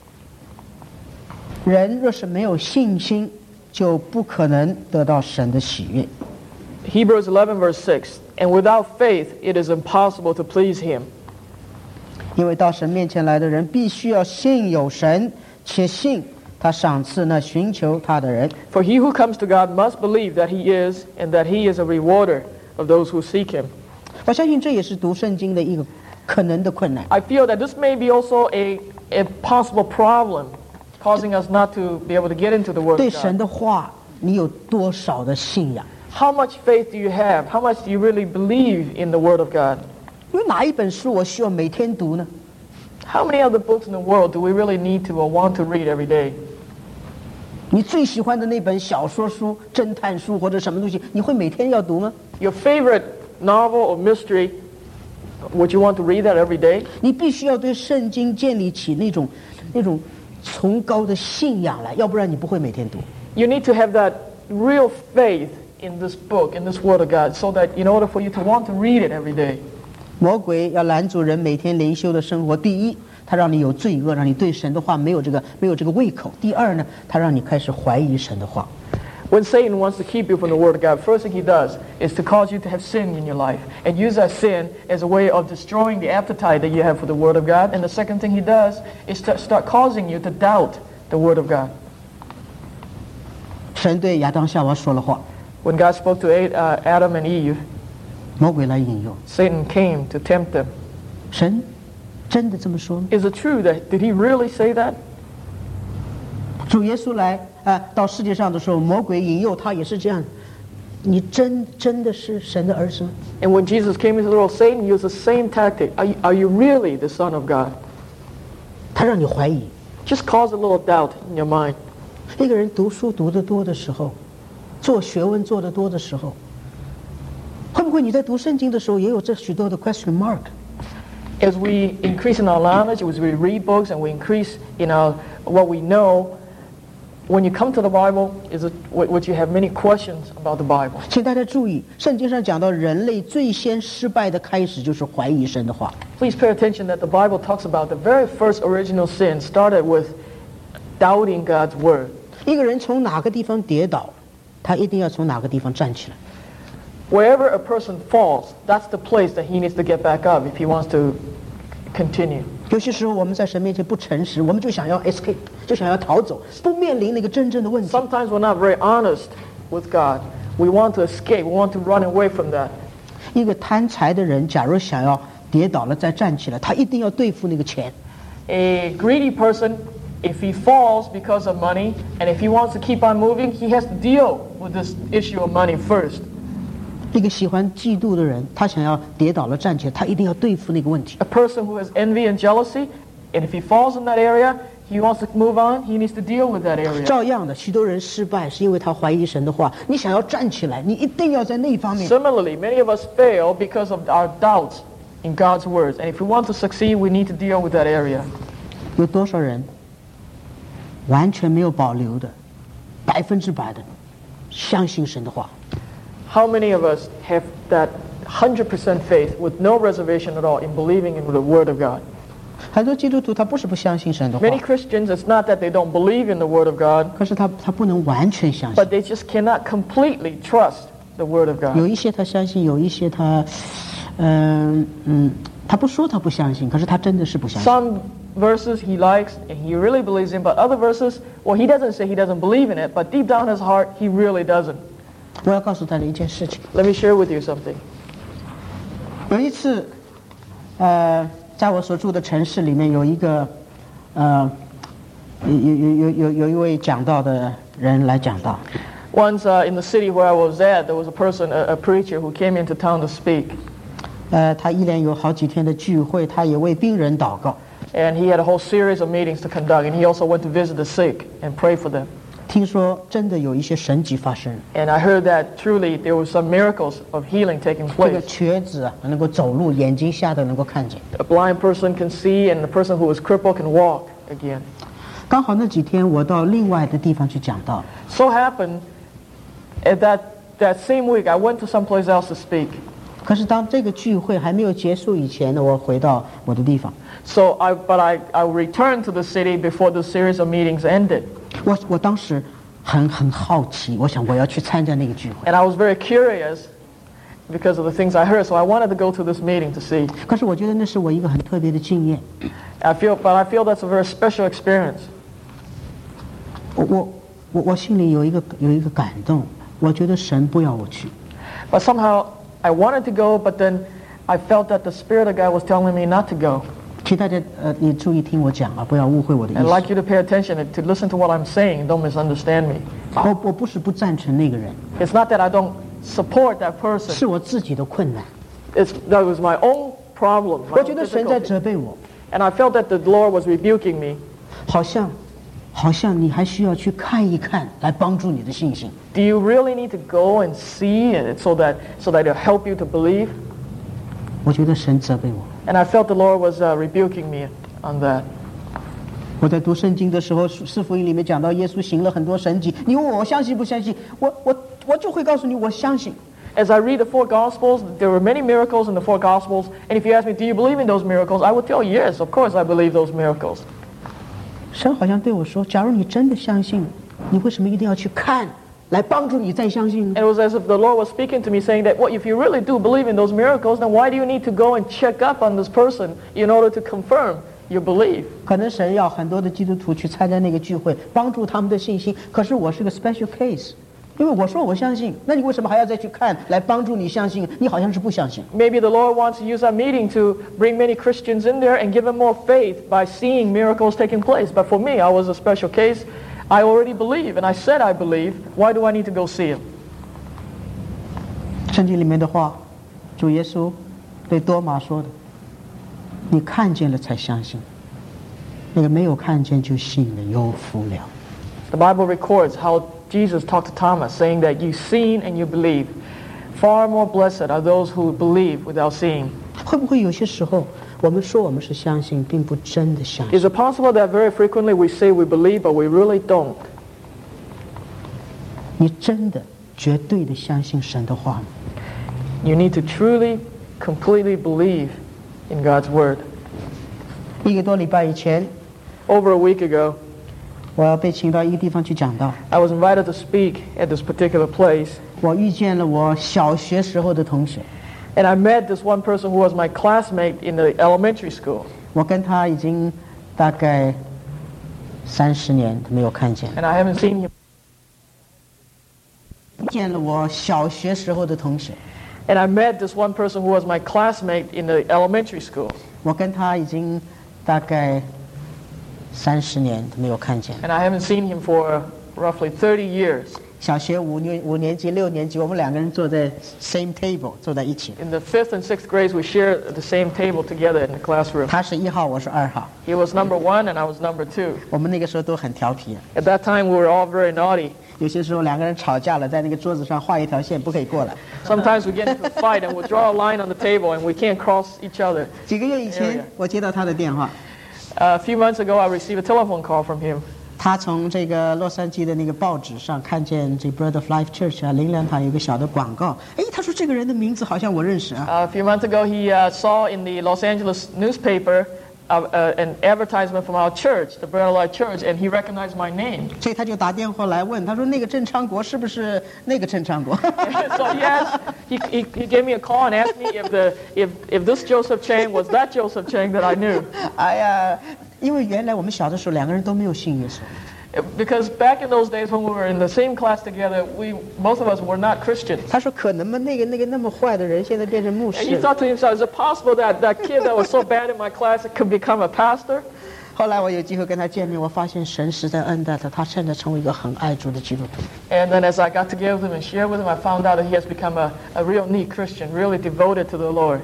人若是没有信心，就不可能得到神的喜悦。 Hebrews 11, verse 6. And without faith, it is impossible to please him. 因为到神面前来的人，必须要信有神，且信他赏赐那寻求他的人。 For he who comes to God must believe that he is, and that he is a rewarder of those who seek him. 我相信这也是读圣经的一个可能的困难。 I feel that this may be also a possible problem, causing us not to be able to get into the Word 对 of 神 God. 的话，你有多少的信仰？ How much faith do you have? How much do you really believe in the Word of God? 因为哪一本书我需要每天读呢？ How many other books in the world do we really need to or want to read every day? 你最喜欢的那本小说书、侦探书或者什么东西，你会每天要读吗？ Your favorite novel or mystery, would you want to read that every day? 你必须要对圣经建立起那种崇高的信仰来，要不然你不会每天读。 You need to have that real faith in this book, in this Word of God, so that in order for you to want to read it every day. 魔鬼要拦阻人每天灵修的生活。第一，他让你有罪恶，让你对神的话没有这个胃口。第二呢，他让你开始怀疑神的话。 When Satan wants to keep you from the Word of God, first thing he does is to cause you to have sin in your life and use that sin as a way of destroying the appetite that you have for the Word of God. And the second thing he does is to start causing you to doubt the Word of God. 神对亚当夏娃说了话， When God spoke to Adam and Eve, 魔鬼来引诱。 Satan came to tempt them. 神真的这么说吗？ Is it true did he really say that? 主耶稣来到世界上的时候，魔鬼引诱他也是这样。你真的是神的儿子吗？ And when Jesus came into the world, Satan used the same tactic. Are you really the Son of God? 他让你怀疑。 Just cause a little doubt in your mind. 一个人读书读得多的时候，做学问做得多的时候，会不会你在读圣经的时候也有这许多的 question mark？ As we increase in our knowledge, as we read books and we increase in what we know, when you come to the Bible, would you have many questions about the Bible? 请大家注意，圣经上讲到人类最先失败的开始就是怀疑神的话。 Please pay attention that the Bible talks about the very first original sin started with doubting God's word. 一个人从哪个地方跌倒，他一定要从哪个地方站起来。 Wherever a person falls, that's the place that he needs to get back up if he wants to continue. 有些时候我们在神面前不诚实，我们就想要 escape， 就想要逃走，不面临那个真正的问题。 Sometimes we're not very honest with God. We want to escape. We want to run away from that. 一个贪财的人，假如想要跌倒了再站起来，他一定要对付那个钱。 A greedy person, if he falls because of money, and if he wants to keep on moving, he has to deal with this issue of money first. 一个喜欢嫉妒的人，他想要跌倒了站起来，他一定要对付那个问题。 A person who has envy and jealousy, and if he falls in that area, he wants to move on, he needs to deal with that area. 照样的，许多人失败是因为他怀疑神的话。你想要站起来，你一定要在那一方面。 Similarly, many of us fail because of our doubts in God's words. And if we want to succeed, we need to deal with that area. 有多少人完全没有保留的100%的相信神的话？ How many of us have that 100% faith with no reservation at all in believing in the Word of God? 很多基督徒他不是不相信神的话， Many Christians, it's not that they don't believe in the Word of God, 可是他不能完全相信。 but they just cannot completely trust the Word of 有 God. 一些他相信，有一些他，他不说他不相信，可是他真的是不相信。 Some verses he likes and he really believes in, but other verses, well, he doesn't say he doesn't believe in it, but deep down in his heart, he really doesn't. 我要告诉大家一件事情， Let me share with you something. 有一次，在我所住的城市里面有一个，有一位讲道的人来讲道。 Once in the city where I was at, there was a person, a preacher, who came into town to speak. 他一连有好几天的聚会，他也为病人祷告。 And he had a whole series of meetings to conduct, and he also went to visit the sick and pray for them. 听说真的有一些神迹发生， And I heard that truly there were some miracles of healing taking 这个 place. 瘸子啊能够走路，眼睛瞎的能够看见。 A blind person can see, and the person who was crippled can walk again. 刚好那几天我到另外的地方去讲道， So happened at that same week, I went to someplace else to speak. 可是当这个聚会还没有结束以前呢，我回到我的地方。 So I returned to the city before the series of meetings ended. 我当时很好奇，我想我要去参加那个聚会。 And I was very curious because of the things I heard, so I wanted to go to this meeting to see. 可是我觉得那是我一个很特别的经验。 I feel that's a very special experience. 我心里有一个感动，我觉得神不要我去。 But somehow I wanted to go, but then I felt that the Spirit of God was telling me not to go. 请大家你注意听我讲啊，不要误会我的意 I'd 思。 like you to pay attention and to listen to what I'm saying. Don't misunderstand me. 我不是不赞成那个人， It's not that I don't support that person. 是我自己的困难。 That was my own problem. My 我 own 觉得神在 difficulty. 责备我， And I felt that the Lord was rebuking me. 好像你还需要去看一看，来帮助你的信心。 Do you really need to go and see it so that it'll help you to believe? 我觉得神责备我。 And I felt the Lord was rebuking me on that. 我在读圣经的时候，四福音里面讲到耶稣行了很多神迹，你问我相信不相信？我就会告诉你我相信。 As I read the four Gospels, there were many miracles in the four Gospels. And if you ask me, do you believe in those miracles? I would tell you, yes, of course I believe those miracles. 神好像对我说：“假如你真的相信，你为什么一定要去看，来帮助你再相信呢？” And it was as if the Lord was speaking to me saying that, well, if you really do believe in those miracles, then why do you need to go and check up on this person in order to confirm your belief? 可能神要很多的基督徒去参加那个聚会，帮助他们的信心。可是我是个 special case， 因为我说我相信，那你为什么还要再去看，来帮助你相信？你好像是不相信。 Maybe the Lord wants to use that meeting to bring many Christians in there and give them more faith by seeing miracles taking place. But for me, I was a special case. I already believe, and I said I believe. Why do I need to go see him? 圣经里面的话，主耶稣对多马说的：“你看见了才相信，那个没有看见就信了，有福了。” The Bible records how Jesus talked to Thomas, saying that you've seen and you believe. Far more blessed are those who believe without seeing. 会不会有些时候，我们说我们是相信，并不真的相信？ Is it possible that very frequently we say we believe, but we really don't? 你真的、绝对的相信神的话吗？ You need to truly, completely believe in God's Word. 一个多礼拜以前， Over a week ago, 我要被请到一个地方去讲道。 I was invited to speak at this particular place, 我遇见了我小学时候的同学， and I met this one person who was my classmate in the elementary school. 我跟他已经大概30年没有看见了。 And I haven't seen him. 遇见了我小学时候的同学， And I met this one person who was my classmate in the elementary school. 我跟他已经大概30年没有看见了。 And I haven't seen him for roughly 30 years. 小学五年级、6年级，我们2个人坐在 same table， 坐在一起。 In the 5th and 6th grades, we shared the same table together in the classroom. 他是1号，我是2号。 He was number 1 and I was number 2. 我们那个时候都很调皮， At that time, we were all very naughty. 有些时候2个人吵架了，在那个桌子上画一条线，不可以过来。 Sometimes we get into a fight and we draw a line on the table and we can't cross each other. 几个月以前，我接到他的电话， A few months ago, I received a telephone call from him. 他从这个洛杉矶的那个报纸上看见这 Bread of Life Church 啊，灵粮堂有一个小的广告，哎，他说这个人的名字好像我认识啊。 A few months ago, he saw in the Los Angeles newspaper an advertisement from our church, the Bread of Life Church, and he recognized my name. 所以他就打电话来问，他说那个郑昌国是不是那个郑昌国？ So he gave me a call and asked me if this Joseph Chang was that Joseph Chang that I knew. 哎呀，因为原来我们小的时候2个人都没有信耶稣。 Because back in those days when we were in the same class together, both of us were not Christians. 他说可能吗？那个那么坏的人现在变成牧 And he 师。 thought to himself, is it possible that that kid that was so bad in my class could become a pastor? 后来我有机会跟他见面，我发现神实在恩待他，他现在成为一个很爱主的基督徒。 And then as I got together with him and shared with him, I found out that he has become a real neat Christian, really devoted to the Lord.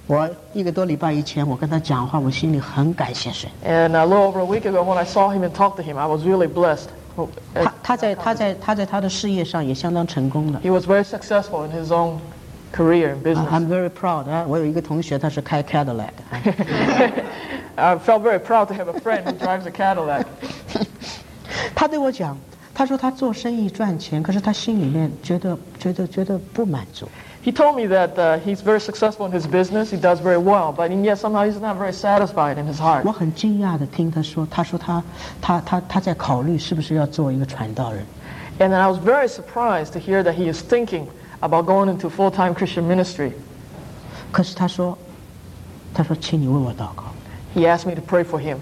我1个多礼拜以前，我跟他讲话，我心里很感谢神。 And a little over a week ago, when I saw him and talked to him, I was really blessed. 他在他的事业上也相当成功的。 He was very successful in his own career and business. I'm very proud 啊！我有一个同学，他是开 Cadillac。 I felt very proud to have a friend who drives a Cadillac. 他对我讲，他说他做生意赚钱，可是他心里面觉得不满足。 He told me that he's very successful in his business. He does very well, but yet somehow he's not very satisfied in his heart. 我很惊讶的听他说，他在考虑是不是要做一个传道人。 And then I was very surprised to hear that he is thinking about going into full-time Christian ministry. 可是他说，请你为我祷告。 He asked me to pray for him.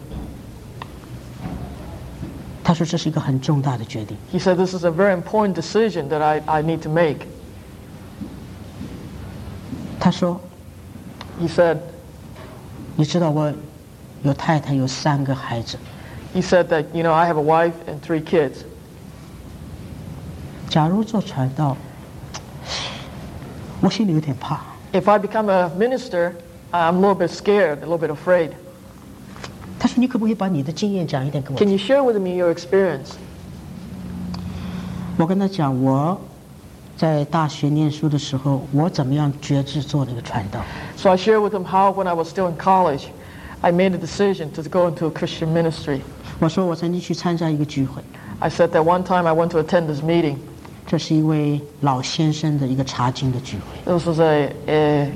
他说这是一个很重大的决定。 He said this is a very important decision that I need to make. 他说， He said, 你知道我有太太，有3个孩子。 he said that, I have a wife and 3 kids. 假如做传道，我心里有点怕。 If I become a minister, I'm a little bit scared, a little bit afraid. 他说你可不可以把你的经验讲一点给我 Can you share with me your experience? 我跟他讲，我在大学念书的时候，我怎么样决志做那个传道。 So I shared with him how when I was still in college, I made a decision to go into a Christian ministry. 我说我曾经去参加一个聚会， I said that one time I went to attend this meeting. 这是一位老先生的一个查经的聚会。 This was a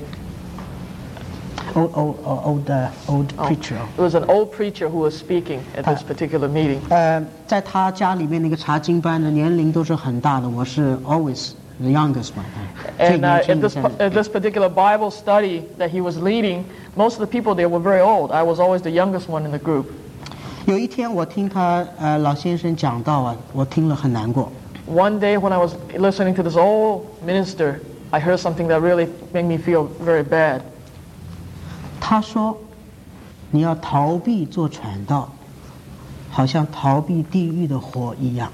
old preacher。 it was an old preacher who was speaking at this particular meeting. 在他家里面那个查经班的年龄都是很大的，我是 always the youngest one。最 And 年轻 at this particular Bible study that he was leading, most of the people there were very old. I was always the youngest one in the group. 有一天我听他老先生讲道啊，我听了很难过。 One day when I was listening to this old minister, I heard something that really made me feel very bad. 他说：“你要逃避做传道，好像逃避地狱的火一样。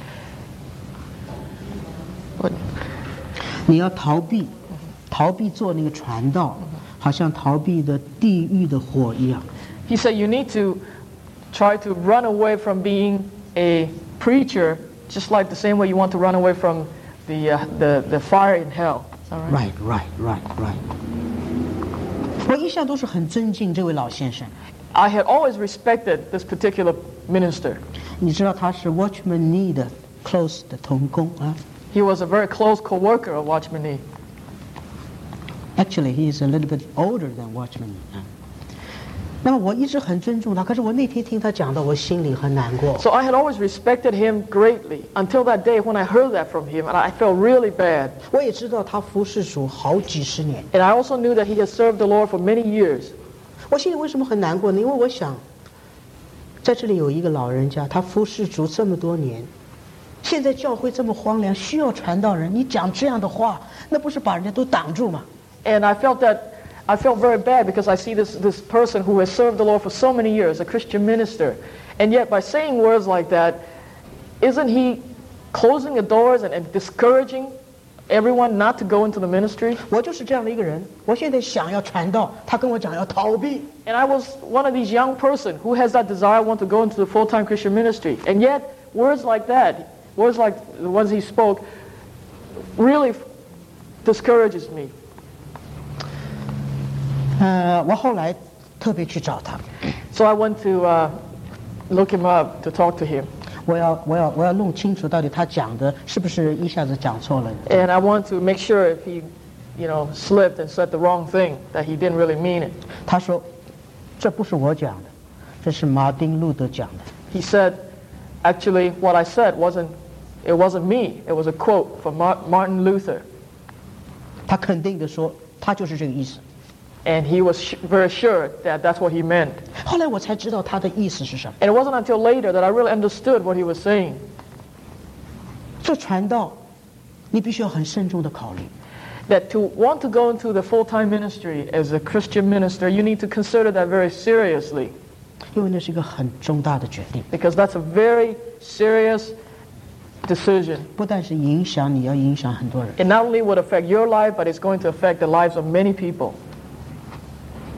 What? 你要逃避做那个传道，好像逃避的地狱的火一样。 He said you need to try to run away from being a preacher, just like the same way you want to run away from the fire in hell. Is that right? Right. 我一向都是很尊敬这位老先生。 I had always respected this particular minister. 你知道他是 Watchman Nee 的 close 的同工啊。 He was a very close co-worker of Watchman Nee. Actually, he is a little bit older than Watchman Nee 啊。那么我一直很尊重他，可是我那天听他讲到，我心里很难过。 So I had always respected him greatly until that day when I heard that from him, and I felt really bad. 我也知道他服侍主好几十年。 And I also knew that he had served the Lord for many years. 我心里为什么很难过呢？因为我想，在这里有一个老人家，他服侍主这么多年，现在教会这么荒凉，需要传道人，你讲这样的话，那不是把人家都挡住吗？ And I felt very bad because I see this person who has served the Lord for so many years, a Christian minister. And yet by saying words like that, isn't he closing the doors and discouraging everyone not to go into the ministry? 我就是这样的一个人，我现在想要传道，他跟我讲要逃避。 And I was one of these young person who has that desire, want to go into the full-time Christian ministry. And yet words like that, words like the ones he spoke, really discourages me. 我后来特别去找他， So I went to look him up to talk to him. 我要弄清楚到底他讲的是不是一下子讲错了。 And I want to make sure if he, slipped and said the wrong thing, that he didn't really mean it. 他说，这不是我讲的，这是马丁路德讲的。 He said, actually, what I said wasn't me. It was a quote from Martin Luther. 他肯定的说，他就是这个意思。 And he was very sure that that's what he meant. 后来我才知道他的意思是什么。 And it wasn't until later that I really understood what he was saying. 做传道，你必须要很慎重的考虑。 That to want to go into the full-time ministry as a Christian minister, you need to consider that very seriously. 因为那是一个很重大的决定， Because that's a very serious decision. 不但是影响你，要影响很多人。 It not only would affect your life, but it's going to affect the lives of many people.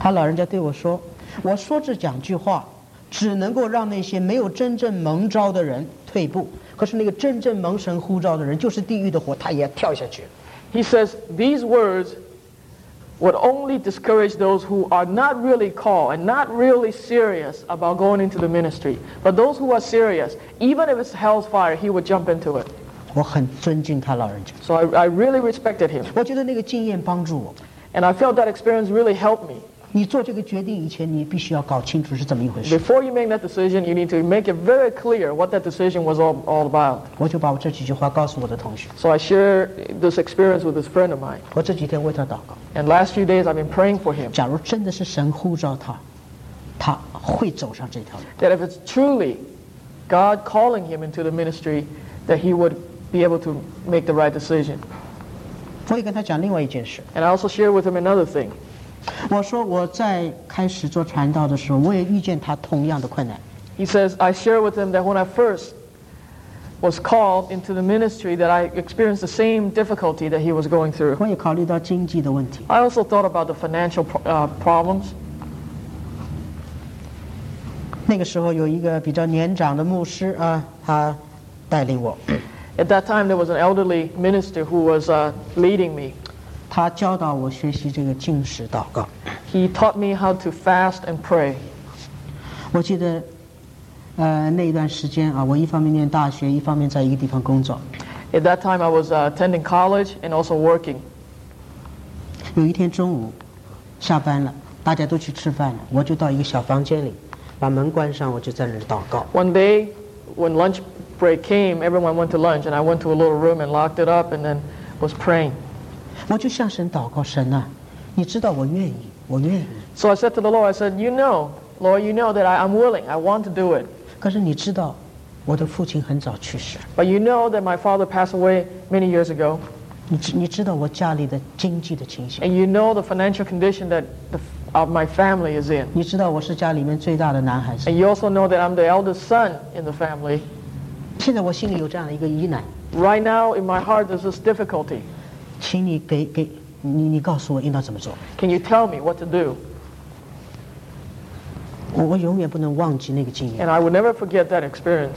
他老人家对我说：“我说这两句话，只能够让那些没有真正蒙召的人退步。可是那个真正蒙神呼召的人，就是地狱的火，他也跳下去。” He says these words would only discourage those who are not really called and not really serious about going into the ministry. But those who are serious, even if it's hell's fire, he would jump into it. 我很尊敬他老人家， So I really respected him. 我觉得那个经验帮助我。 And I felt that experience really helped me. 你做这个决定以前，你必须要搞清楚是怎么一回事。 Before you make that decision, you need to make it very clear what that decision was all about. 我就把我这几句话告诉我的同学， So I shared this experience with this friend of mine. 我这几天为他祷告。 And last few days I've been praying for him. 假如真的是神呼召他，他会走上这条路。 That if it's truly God calling him into the ministry, that he would be able to make the right decision. 我也跟他讲另外一件事， And I also shared with him another thing. 我说我在开始做传道的时候，我也遇见他同样的困难。 He says, I shared with him that when I first was called into the ministry, that I experienced the same difficulty that he was going through. 我也考虑到经济的问题。 I also thought about the financial problems. 那个时候有一个比较年长的牧师啊，他带领我， At that time, there was an elderly minister who was leading me. 他教导我学习这个禁食祷告。 He taught me how to fast and pray. 我记得，那段时间啊，我一方面念大学，一方面在一个地方工作。 At that time, I was attending college and also working. 有一天中午，下班了，大家都去吃饭了，我就到一个小房间里，把门关上，我就在那儿祷告。 One day, when lunch break came, everyone went to lunch, and I went to a little room and locked it up and then was praying. 我就向神祷告，神啊，你知道我愿意，我愿意。 So I said to the Lord, I said, you know, Lord, you know that I'm willing. I want to do it. 可是你知道，我的父亲很早去世， But you know that my father passed away many years ago. 你知道我家里的经济的情形， And you know the financial condition that my family is in. 你知道我是家里面最大的男孩子。 And you also know that I'm the eldest son in the family. 现在我心里有这样的一个疑难， Right now, in my heart, there's this difficulty. 请你你告诉我应当怎么做。 Can you tell me what to do? 我永远不能忘记那个经验。 And I will never forget that experience.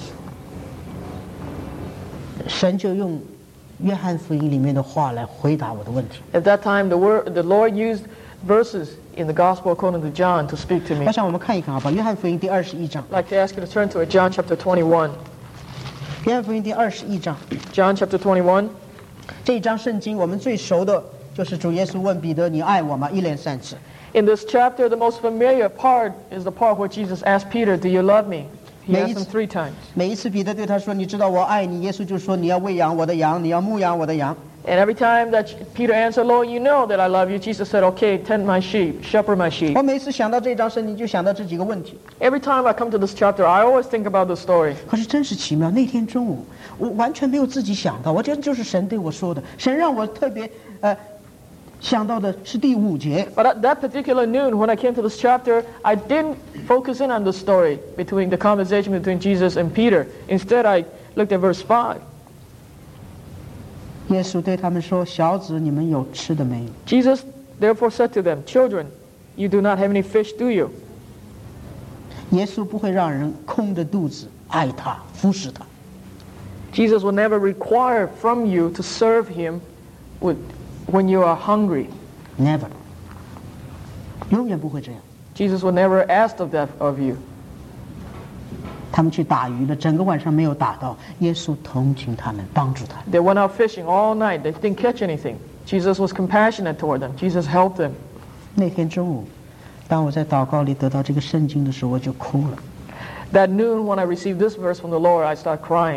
神就用约翰福音里面的话来回答我的问题。 At that time, the Lord used verses in the Gospel according to John to speak to me. 我想我们看一看好吧，约翰福音第21章。 I'd like to ask you to turn to it, John chapter 21. 约翰福音第21章， John chapter 21. 这一章圣经我们最熟的就是主耶稣问彼得：“你爱我吗？”一连3次。 In this chapter, the most familiar part is the part where Jesus asked Peter, "Do you love me?" He asked him 3 times. 每一次彼得对他说：“你知道我爱你。”耶稣就说：“你要喂养我的羊，你要牧养我的羊。” And every time that Peter answered, "Lord, you know that I love you," Jesus said, "Okay, tend my sheep, shepherd my sheep." 我每次想到这章圣经，就想到这几个问题。 Every time I come to this chapter, I always think about the story. 可是真是奇妙，那天中午我完全没有自己想到，我觉得就是神对我说的。神让我特别想到的是第5节。 But at that particular noon, when I came to this chapter, I didn't focus in on the story between the conversation between Jesus and Peter. Instead, I looked at verse 5. 耶稣对他们说：“小子，你们有吃的没有？” Jesus therefore said to them, "Children, you do not have any fish, do you?" 耶稣不会让人空着肚子爱他、服侍他。 Jesus will never require from you to serve him when you are hungry. Never， 永远不会这样。 Jesus will never ask of that of you. 他们去打鱼了，整个晚上没有打到，耶稣同情他们，帮助他们。 They went out fishing all night. They didn't catch anything. Jesus was compassionate toward them. Jesus helped them. 那天中午，当我在祷告里得到这个圣经的时候，我就哭了。 That noon, when I received this verse from the Lord, I started crying.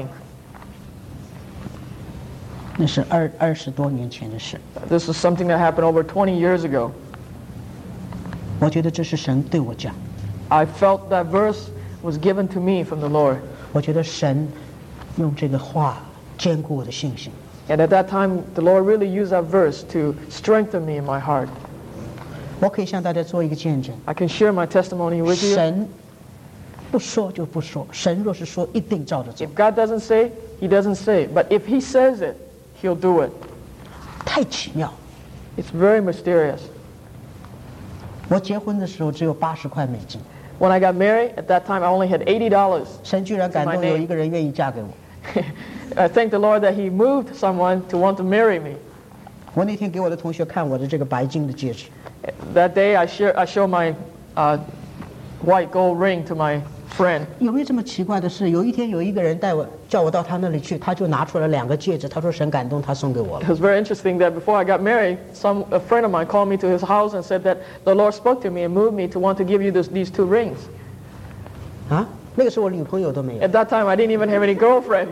那是20多年前的事。 This is something that happened over 20 years ago. 我觉得这是神对我讲。 I felt that verse was given to me from the Lord. 我觉得神用这个话坚固我的信心。 And at that time, the Lord really used that verse to strengthen me in my heart. 我可以向大家做一个见证。 I can share my testimony with you. 神不说就不说，神若是说，一定照着做。 If God doesn't say, he doesn't say. But if he says it, he'll do it. 太奇妙。 It's very mysterious. 我结婚的时候只有80块美金， When I got married, at that time I only had $80. 神居然感动有一个人愿意嫁给我。 I thank the Lord that He moved someone to want to marry me. 我那天给我的同学看我的这个白金的戒指， That day I show my white gold ring to my friend. 有没有这么奇怪的事？有一天有一个人叫我到他那里去，他就拿出了2个戒指，他说神感动他送给我了。 It was very interesting that before I got married, a friend of mine called me to his house and said that the Lord spoke to me and moved me to want to give you these 2 rings. 啊，那个时候我女朋友都没有。 At that time, I didn't even have any girlfriend.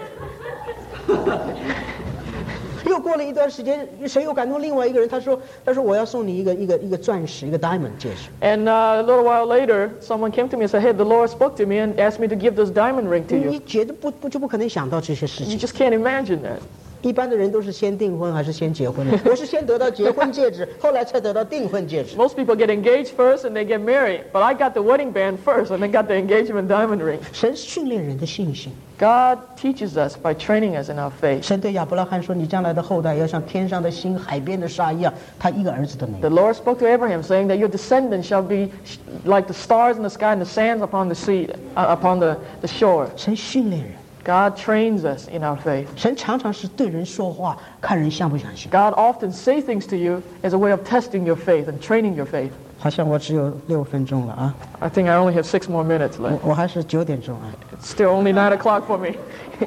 又过了一段时间，神又感动另外一个人，他说我要送你一个钻石，一个 diamond 戒指。 And a little while later, someone came to me and said, hey, the Lord spoke to me and asked me to give this diamond ring to 你 you. 觉得不可能想到这些事 You 情。 just can't imagine that. 一般的人都是先订婚还是先结婚的？我是先得到结婚戒指，后来才得到订婚戒指。 Most people get engaged first and they get married, but I got the wedding band first and then got the engagement diamond ring. 神训练人的信心。 God teaches us by training us in our faith. 神对亚伯拉罕说：“你将来的后代要像天上的星、海边的沙一样。”他一个儿子都没有。 The Lord spoke to Abraham, saying that your descendants shall be like the stars in the sky and the sands upon the sea, upon the shore. 神训练人， God trains us in our faith. 神常常是对人说话，看人相不相信。 God often say things to you as a way of testing your faith and training your faith. 好像我只有6分钟了啊， I think I only have 6 more minutes left. 我还是9点钟啊。 It's still only 9 o'clock for me.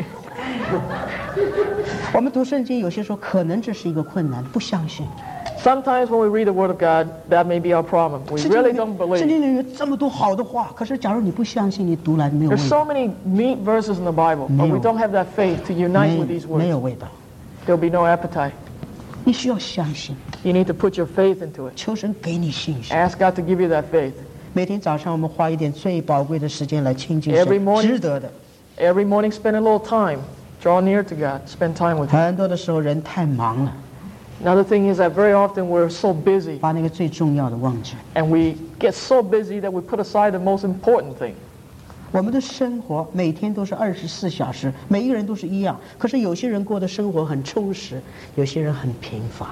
我们读圣经，有些时候可能这是一个困难，不相信。 Sometimes when we read the Word of God, that may be our problem. We 圣 really 经 don't 里 believe. 圣经里有这么多好的话，可是假如你不相信，你读来没有味 There's 道， so many neat verses in the Bible, but we don't have that faith to unite with these 没有 words. 味道。 There'll be no appetite. 你需要相信， You need to put your faith into it. 求神给你信心。 Ask God to give you that faith. 每天早上我们花一点最宝贵的时间来亲近 Every 神， morning- 值得的。 Every morning, spend a little time. Draw near to God. Spend time with Him. 很多的时候人太忙了， Another thing is that very often we're so busy 把那个最重要的忘记。 and we get so busy that we put aside the most important thing. 我们的生活每天都是24小时，每一个人都是一样。可是有些人过的生活很充实，有些人很贫乏。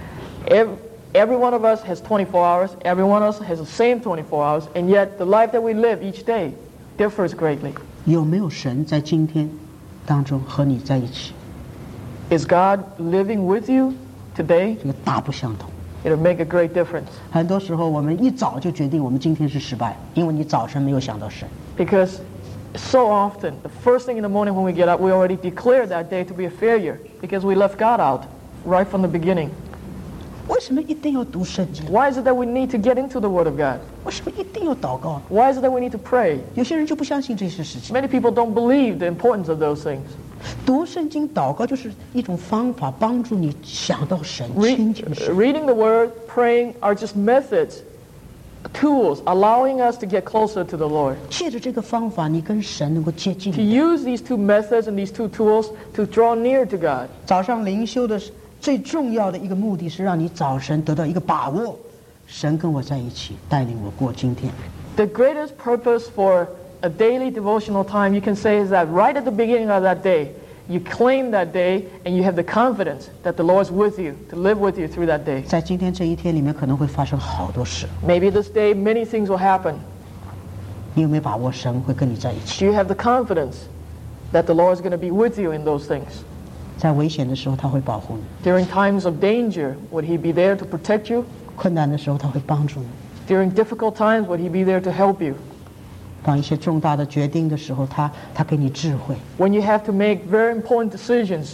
Every one of us has 24 hours. Every one of us has the same 24 hours. And yet the life that we live each day differs greatly. 有没有神在今天当中和你在一起？ Is God living with you today? 这个大不相同。 It'll make a great difference. 很多时候我们一早就决定我们今天是失败，因为你早晨没有想到神。 Because so often, the first thing in the morning when we get up, we already declare that day to be a failure because we left God out right from the beginning. 为什么一定要读圣经？ Why is it that we need to get into the Word of God? 为什么一定要祷告？ Why is it that we need to pray? 有些人就不相信这些事情。 Many people don't believe the importance of those things. 读圣经、祷告就是一种方法，帮助你想到神、亲近神。 Reading the Word, praying are just methods, tools, allowing us to get closer to the Lord. 借着这个方法，你跟神能够接近 To。use these 2 methods and these 2 tools to draw near to God. 早上灵修的最重要的一个目的是让你早晨得到一个把握，神跟我在一起，带领我过今天。 The greatest purpose for a daily devotional time, you can say, is that right at the beginning of that day, you claim that day and you have the confidence that the Lord's with you, to live with you through that day. 在今天这一天里面，可能会发生好多事， Maybe this day, many things will happen. 你有没有把握神会跟你在一 Do 起？ you have the confidence that the Lord's going to be with you in those things? 在危险的时候，他会保护你； During times of danger, would He be there to protect you? 困难的时候，他会帮助你； During difficult times, would He be there to help you? 当一些重大的决定的时候，他给你智慧。 When you have to make very important decisions,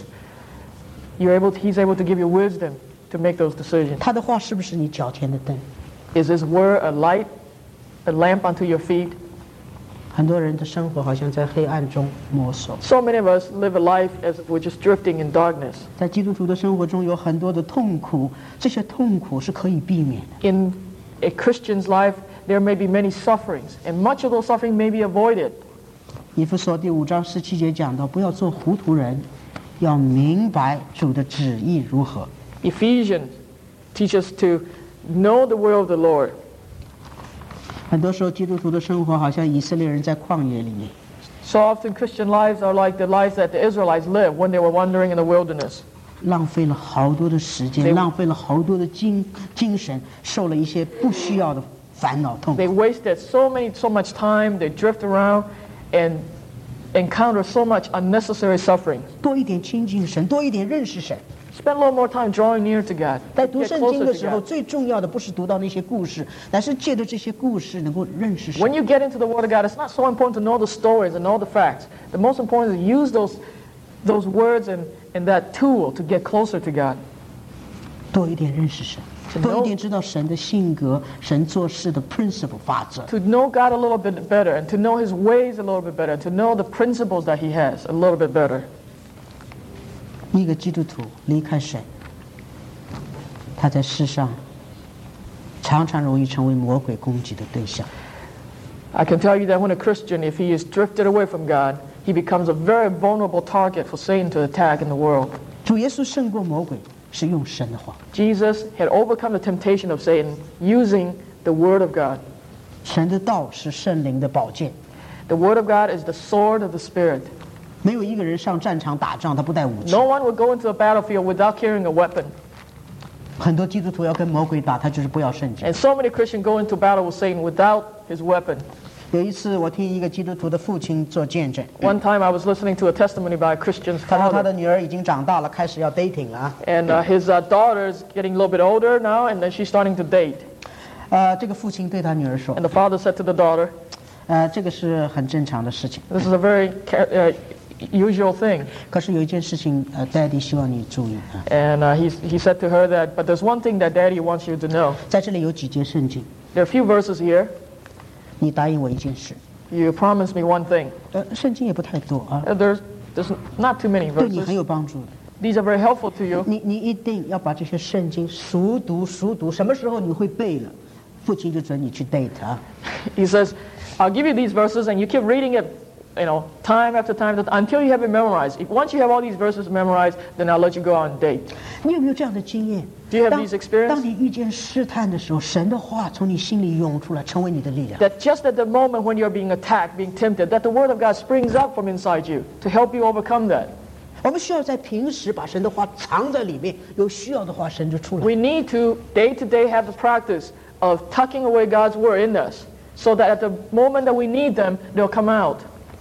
He's able to give you wisdom to make those decisions. 他的话是不是你脚前的灯？ Is His word a light, a lamp unto your feet? 很多人的生活好像在黑暗中摸索。 So many of us live a life as if we're just drifting in darkness. 在基督徒的生活中有很多的痛苦，这些痛苦是可以避免的。 In a Christian's life, there may be many sufferings, and much of those suffering may be avoided. 以弗所第5章17节讲到，不要做糊涂人，要明白主的旨意如何。 Ephesians teach us to know the will of the Lord. 很多时候，基督徒的生活好像以色列人在旷野里面， So often Christian lives are like the lives that the Israelites lived when they were wandering in the wilderness. 浪费了好多的时间，浪费了好多的精神，受了一些不需要的烦恼痛苦。 They wasted so much time. They drift around and encounter so much unnecessary suffering. 多一点亲近神，多一点认识神。 Spend a little more time drawing near to God. 在读 Get 圣经 closer 的 to 时候， God. 最重要的不是读到那些故事，乃是借着这些故事能够认识神 When。you get into the Word of God, it's not so important to know the stories and know the facts. The most important is to use those words and that tool to get closer to God. 多一点认识神， To 多 know- 一点知道神的性格、神做事的 principle 法则。 To know God a little bit better and to know His ways a little bit better and to know the principles that He has a little bit better. 一个基督徒离开神，他在世上常常容易成为魔鬼攻击的对象。 I can tell you that when a Christian, if he is drifted away from God, he becomes a very vulnerable target for Satan to attack in the world. 主耶稣胜过魔鬼，是用神的话。 Jesus had overcome the temptation of Satan using the Word of God. 神的道是圣灵的宝剑， The Word of God is the sword of the Spirit. 没有一个人上战场打仗他不带武器。 No one would go into a battlefield without carrying a weapon. 很多基督徒要跟魔鬼打，他就是不要圣经。 And so many Christians go into battle with Satan without his weapon. 有一次，我听一个基督徒的父亲做见证， One time I was listening to a testimony by a Christian's 他说他 father. 的女儿已经长大了，开始要 dating 了啊。 And his daughter's getting a little bit older now, and then she's starting to date. 这个父亲对他女儿说 And，the father said to the daughter, 这个是很正常的事情。 this is a very usual thing. 可是有一件事情，Daddy 希望你注意啊， And he said to her that, but there's one thing that Daddy wants you to know. 在这里有几节圣经， There are a few verses here. 你答应我一件事。 You promised me one thing. 圣经也不太多啊， There's not too many 对你很 verses. 有帮助的。 These are very helpful to you. 你一定要把这些圣经熟读。什么时候你会背了，父亲就准你去 date 啊。 He says, I'll give you these verses and you keep reading it, time after time until you have it memorized. Once you have all these verses memorized, then I'll let you go out and date. 你有没有这样的经验？ Do you have 当 these experience? 当你遇见试探的时候，神的话从你心里涌出来，成为你的力量。 That just at the moment when you're being attacked, being tempted, that the Word of God springs up from inside you to help you overcome that. 我们需要在平时把神的话藏在里面，有需要的话神就出来。 We need to day have the practice of tucking away God's Word in us so that at the moment that we need them, they'll come out.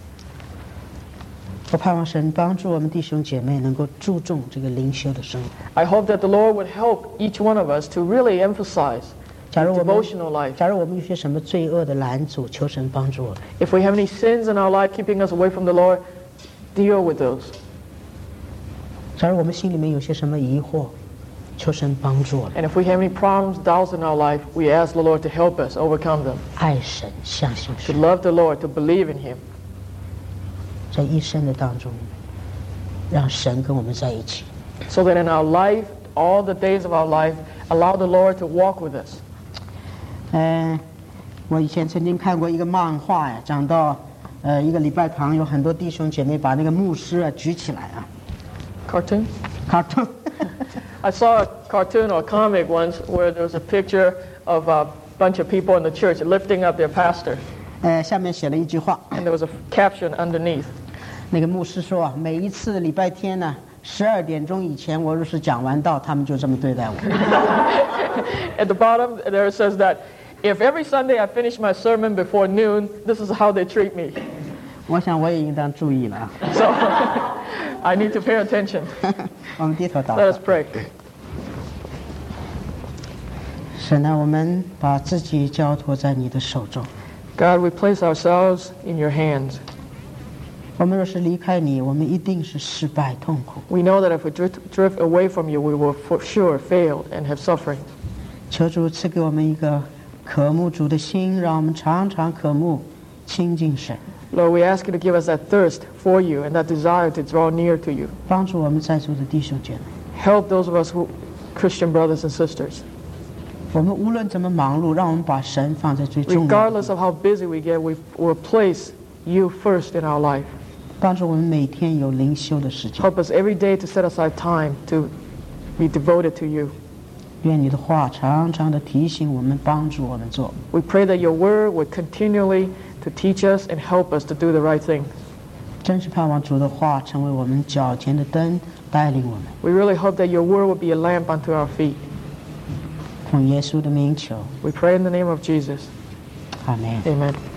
我盼望神帮助我们弟兄姐妹能够注重这个灵修的生活。 I hope that the Lord would help each one of us to really emphasize 假如我们 devotional life. 假如我们有些什么罪恶的拦阻，求神帮助我们。 If we have any sins in our life keeping us away from the Lord, deal with those. 假如我们心里面有些什么疑惑，求神帮助我们。 And if we have any problems, doubts in our life, we ask the Lord to help us overcome them. 爱神，相信 To 神， love the Lord, to believe in Him. 在一生的当中，让神跟我们在一起。 So that in our life, all the days of our life, allow the Lord to walk with us. 我以前曾经看过一个漫画呀，讲到一个礼拜堂有很多弟兄姐妹把那个牧师举起来啊 Cartoon? ，cartoon I saw a cartoon or a comic once where there was a picture of a bunch of people in the church lifting up their pastor. 下面写了一句话， And there was a caption underneath. 那个牧师说啊，每一次礼拜天呢，12点钟以前，我若是讲完道，他们就这么对待我。 At the bottom, there it says that if every Sunday I finish my sermon before noon, this is how they treat me. 我想我也应当注意了啊。 So I need to pay attention. 我们低头祷 Let 告 us。pray. 神啊，我们把自己交托在你的手中。 God, we place ourselves in your hands. 我们若是离开你，我们一定是失败痛苦。 We know that if we drift away from you, we will for sure fail and have suffering. 求主赐给我们一个渴慕主的心，让我们常常渴慕亲近神， Lord, we ask you to give us that thirst for you and that desire to draw near to you. 帮助我们在座的弟兄姐妹。 Help those of us who, Christian brothers and sisters. 我们无论怎么忙碌，让我们把神放在最重要的 Regardless of how busy we get, we will place you first in our life. 帮助我们每天有灵修的时间。 Help us every day to set aside time to be devoted to you. 愿你的话常常的提醒我们，帮助我们做。 We pray that your word would continually to teach us and help us to do the right thing. 真是盼望主的话成为我们脚前的灯，带领我们。 We really hope that your word will be a lamp unto our feet. 奉耶稣的名求。 We pray in the name of Jesus. 阿门。 Amen.